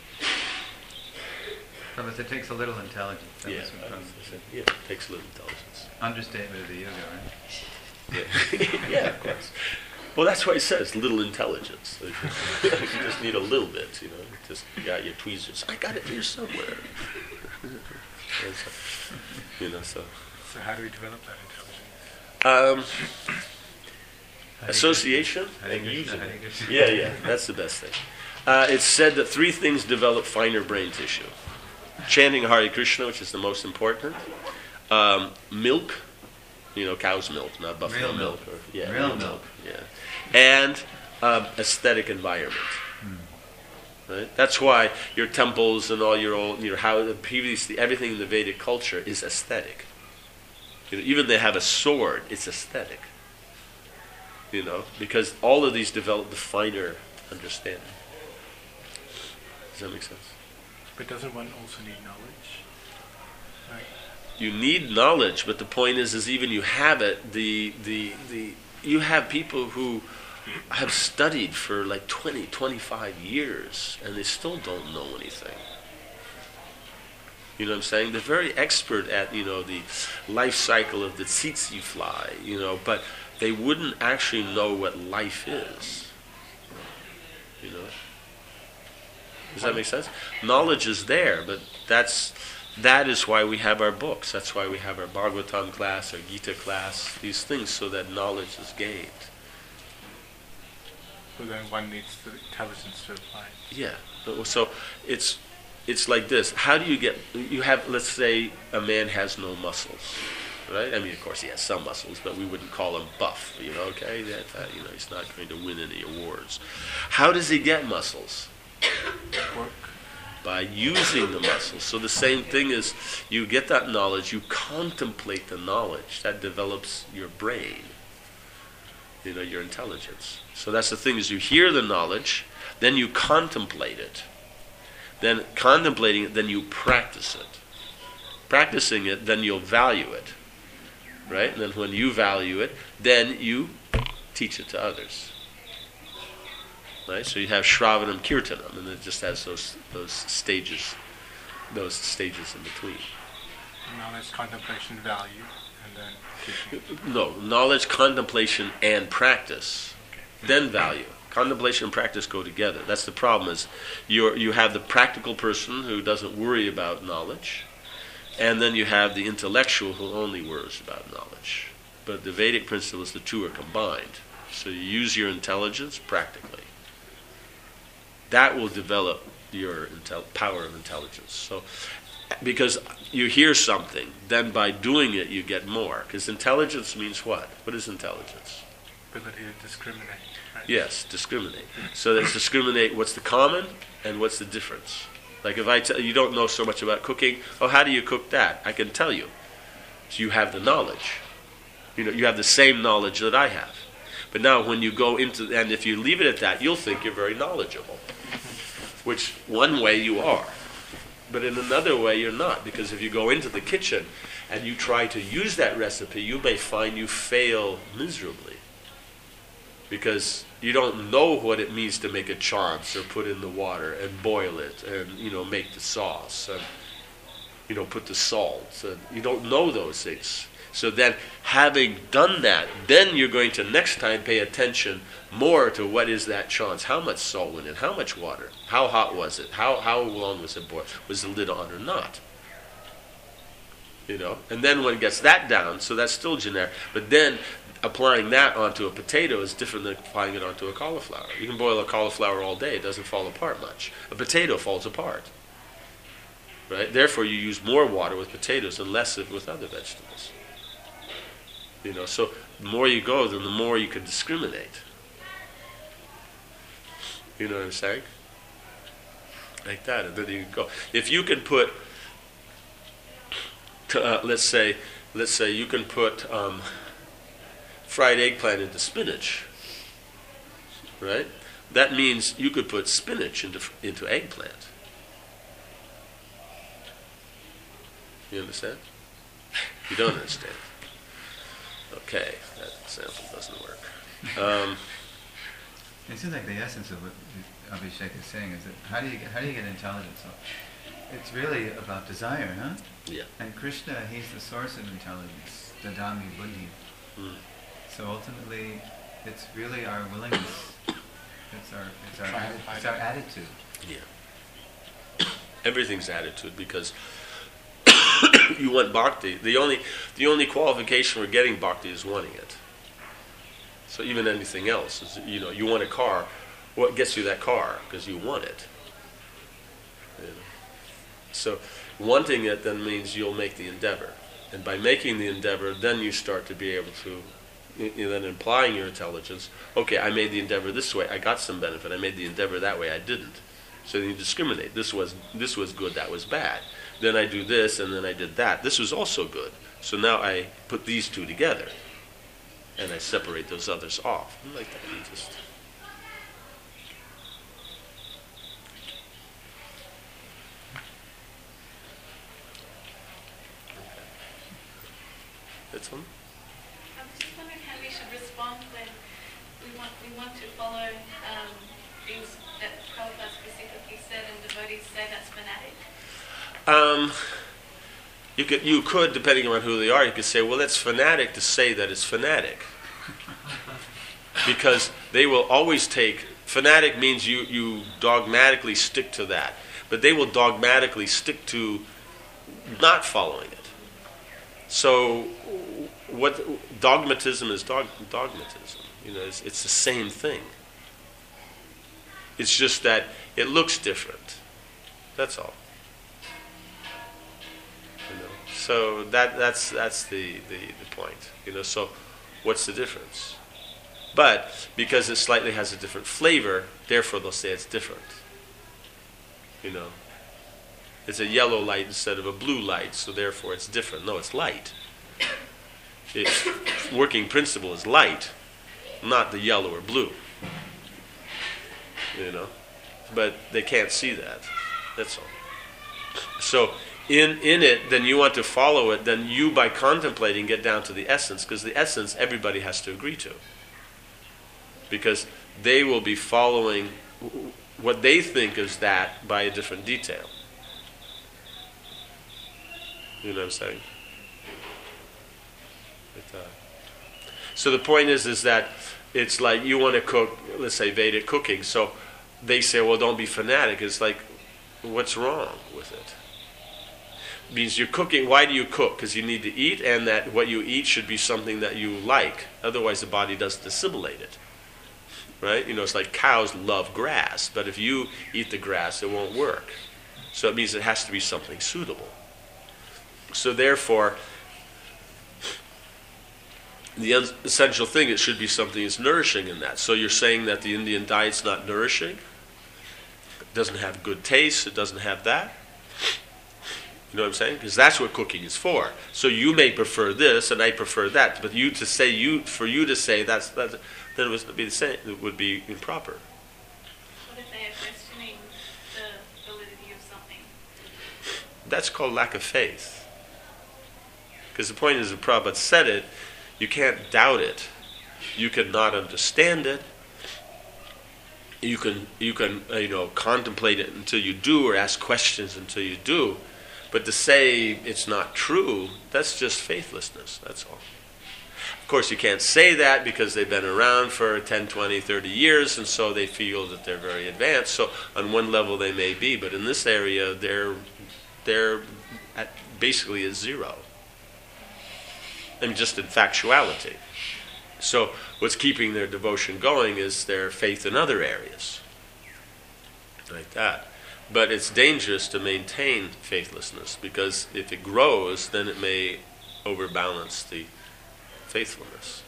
So it takes a little intelligence. That Yeah, was it takes a little intelligence. understatement of the ego, right? Yeah, yeah, of course. Well, that's why it says little intelligence. You just need a little bit, you know. Just you got your tweezers. I got it here somewhere. You know, so. So how do we develop that intelligence? Association and using it. Yeah, that's the best thing. It's said that 3 things develop finer brain tissue. Chanting Hare Krishna, which is the most important. Milk, you know, cow's milk, not buffalo Real milk. Real milk. Yeah. And aesthetic environment. Right? That's why your temples and all your how previously everything in the Vedic culture is aesthetic. You know, even they have a sword, it's aesthetic. You know, because all of these develop the finer understanding. Does that make sense? But doesn't one also need knowledge? Right. You need knowledge, but the point is even you have it, you have people who have studied for like 20, 25 years, and they still don't know anything. You know what I'm saying? They're very expert at, you know, the life cycle of the tsetse fly, you know, but they wouldn't actually know what life is. You know? Does that make sense? Knowledge is there, but that is why we have our books. That's why we have our Bhagavatam class, our Gita class, these things, so that knowledge is gained. But then one needs the intelligence to apply. Yeah. So it's like this. How do you have, let's say a man has no muscles, right? I mean, of course he has some muscles, but we wouldn't call him buff, you know, okay? You know, he's not going to win any awards. How does he get muscles? Work. By using the muscles. So the same thing is, you get that knowledge, you contemplate the knowledge, that develops your brain, you know, your intelligence. So that's the thing, is you hear the knowledge, then you contemplate it. Then contemplating it, then you practice it. Practicing it, then you'll value it. Right? And then when you value it, then you teach it to others. Right? So you have Shravanam Kirtanam, and it just has those stages in between. Knowledge, contemplation, value, and then teaching. No, knowledge, contemplation, and practice. Then value. Contemplation and practice go together. That's the problem, is you have the practical person who doesn't worry about knowledge, and then you have the intellectual who only worries about knowledge. But the Vedic principle is the two are combined. So you use your intelligence practically. That will develop your power of intelligence. So, because you hear something, then by doing it you get more. Because intelligence means what? What is intelligence? Ability to discriminate. Right? Yes, discriminate. So that's discriminate what's the common and what's the difference. Like if I tell you don't know so much about cooking, oh, how do you cook that? I can tell you. So you have the knowledge. You know, you have the same knowledge that I have. But now when you go into, and if you leave it at that, you'll think you're very knowledgeable. Which one way you are. But in another way you're not. Because if you go into the kitchen and you try to use that recipe, you may find you fail miserably. Because you don't know what it means to make a chance or put in the water and boil it and, you know, make the sauce. And put the salt. So you don't know those things. So then, having done that, then you're going to next time pay attention more to what is that chance. How much salt went in? How much water? How hot was it? How long was it boiled? Was the lid on or not? And then when it gets that down, so that's still generic. But then applying that onto a potato is different than applying it onto a cauliflower. You can boil a cauliflower all day; it doesn't fall apart much. A potato falls apart. Right? Therefore, you use more water with potatoes and less with other vegetables. So the more you go, then the more you can discriminate. You know what I'm saying? Like that, and then you go. If you can put, let's say you can put fried eggplant into spinach, right? That means you could put spinach into eggplant. You understand? You don't understand. Okay, that example doesn't work. It seems like the essence of what Abhishek is saying is that how do you get intelligence? So it's really about desire, huh? Yeah. And Krishna, he's the source of intelligence, dadami buddhi. So ultimately, it's really our willingness. It's our attitude. Yeah. Everything's attitude, because you want bhakti. The only qualification for getting bhakti is wanting it. So even anything else is, you want a car. What gets you that car? Because you want it. So wanting it then means you'll make the endeavor, and by making the endeavor, then you start to be able to. Then implying your intelligence. Okay, I made the endeavor this way. I got some benefit. I made the endeavor that way. I didn't. So then you discriminate. This was good. That was bad. Then I do this, and then I did that. This was also good. So now I put these two together, and I separate those others off. Like that. You just. That's one. I'm just wondering how we should respond when we want to follow things that Prabhupada specifically said, and devotees say that's fanatic. You could, depending on who they are, you could say, well, it's fanatic to say that it's fanatic. Because they will always take, fanatic means you dogmatically stick to that. But they will dogmatically stick to not following it. So, what dogmatism is dogmatism. It's the same thing. It's just that it looks different. That's all. So that's the point. So what's the difference? But because it slightly has a different flavor, therefore they'll say it's different. It's a yellow light instead of a blue light, so therefore it's different. No, it's light. Its working principle is light, not the yellow or blue. But they can't see that. That's all. So in it, then you want to follow it, then you, by contemplating, get down to the essence, because the essence everybody has to agree to. Because they will be following what they think is that by a different detail. You know what I'm saying? So the point is that it's like you want to cook, let's say Vedic cooking, so they say, well, don't be fanatic. It's like, what's wrong with it? It means you're cooking. Why do you cook? Because you need to eat, and that what you eat should be something that you like. Otherwise, the body doesn't assimilate it. Right? It's like cows love grass, but if you eat the grass, it won't work. So it means it has to be something suitable. So therefore, the essential thing, it should be something that's nourishing in that. So you're saying that the Indian diet's not nourishing? It doesn't have good taste, it doesn't have that? You know what I'm saying? Because that's what cooking is for. So you may prefer this, and I prefer that. But for you to say that's then it would be the same. It would be improper. What if they are questioning the validity of something? That's called lack of faith. Because the point is, the Prabhupada said it. You can't doubt it. You cannot understand it. You can contemplate it until you do, or ask questions until you do. But to say it's not true, that's just faithlessness, that's all. Of course, you can't say that because they've been around for 10, 20, 30 years, and so they feel that they're very advanced. So on one level they may be, but in this area they're at basically a zero. And just in factuality. So what's keeping their devotion going is their faith in other areas. Like that. But it's dangerous to maintain faithlessness, because if it grows, then it may overbalance the faithfulness.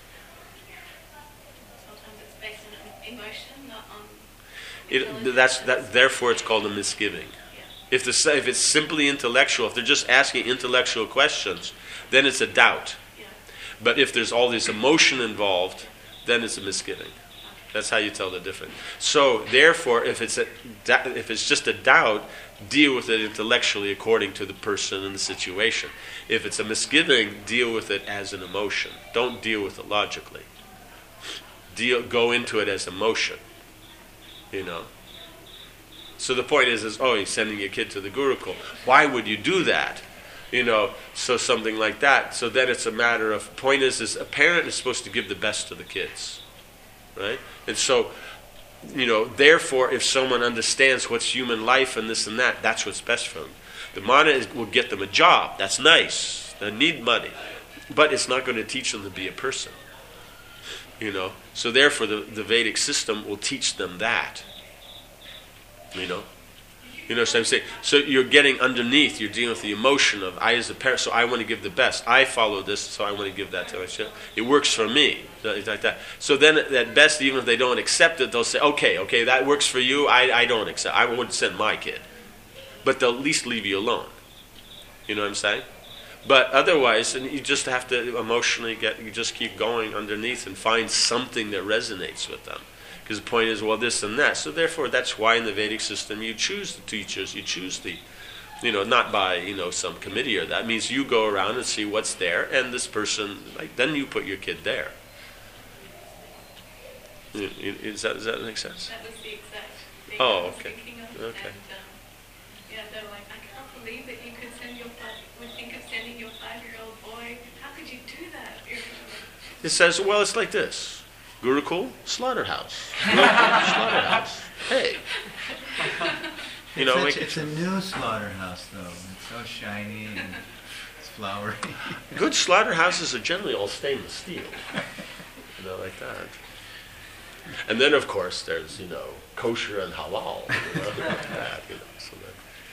Sometimes it's based on emotion, not on intelligence. Therefore, it's called a misgiving. Yeah. If it's simply intellectual, if they're just asking intellectual questions, then it's a doubt. Yeah. But if there's all this emotion involved, then it's a misgiving. That's how you tell the difference. So, therefore, if it's just a doubt, deal with it intellectually according to the person and the situation. If it's a misgiving, deal with it as an emotion. Don't deal with it logically. Go into it as emotion. You know. So the point is, you're sending your kid to the Gurukul. Why would you do that? You know, so something like that. So then it's a matter of, point is a parent is supposed to give the best to the kids. Right? And so, you know, therefore, if someone understands what's human life and this and that, that's what's best for them. The mana will get them a job. That's nice. They need money. But it's not going to teach them to be a person. You know? So therefore, the Vedic system will teach them that. You know? You know what I'm saying? So you're getting underneath, you're dealing with the emotion of, I as a parent, so I want to give the best. I follow this, so I want to give that to my child. It works for me. Like that. So then at best, even if they don't accept it, they'll say, okay, that works for you, I don't accept. I wouldn't send my kid. But they'll at least leave you alone. You know what I'm saying? But otherwise, and you just have to emotionally you just keep going underneath and find something that resonates with them. Because the point is, well, this and that. So therefore, that's why in the Vedic system you choose the teachers, you choose the, you know, not by, you know, some committee or that. It means you go around and see what's there, and this person, like, then you put your kid there. Does that make sense? That was the exact thing Oh, I was okay. thinking of. Okay. And they were like, I can't believe that you could would think of sending your 5-year-old boy. How could you do that? It says, well, it's like this. Gurukul, slaughterhouse. Gurukul, slaughterhouse. Hey. You know, It's a new slaughterhouse, though. It's so shiny and it's flowery. Good slaughterhouses are generally all stainless steel. You know, like that. And then, of course, there's, you know, kosher and halal. You know, like that, you know, so that.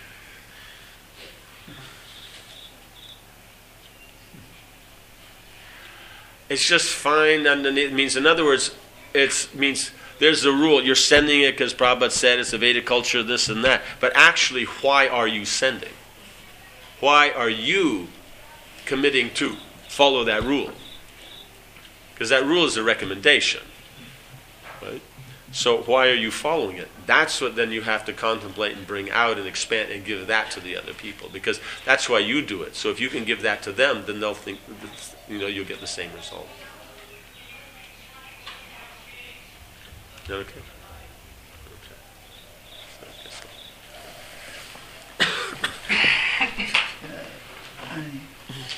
It's just fine underneath. It means, in other words, it means there's a rule. You're sending it because Prabhupada said it's a Vedic culture, this and that. But actually, why are you sending? Why are you committing to follow that rule? Because that rule is a recommendation. Right? So why are you following it? That's what then you have to contemplate and bring out and expand and give that to the other people. Because that's why you do it. So if you can give that to them, then they'll think, you know, you'll get the same result. Okay?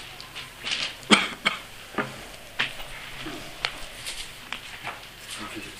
Okay.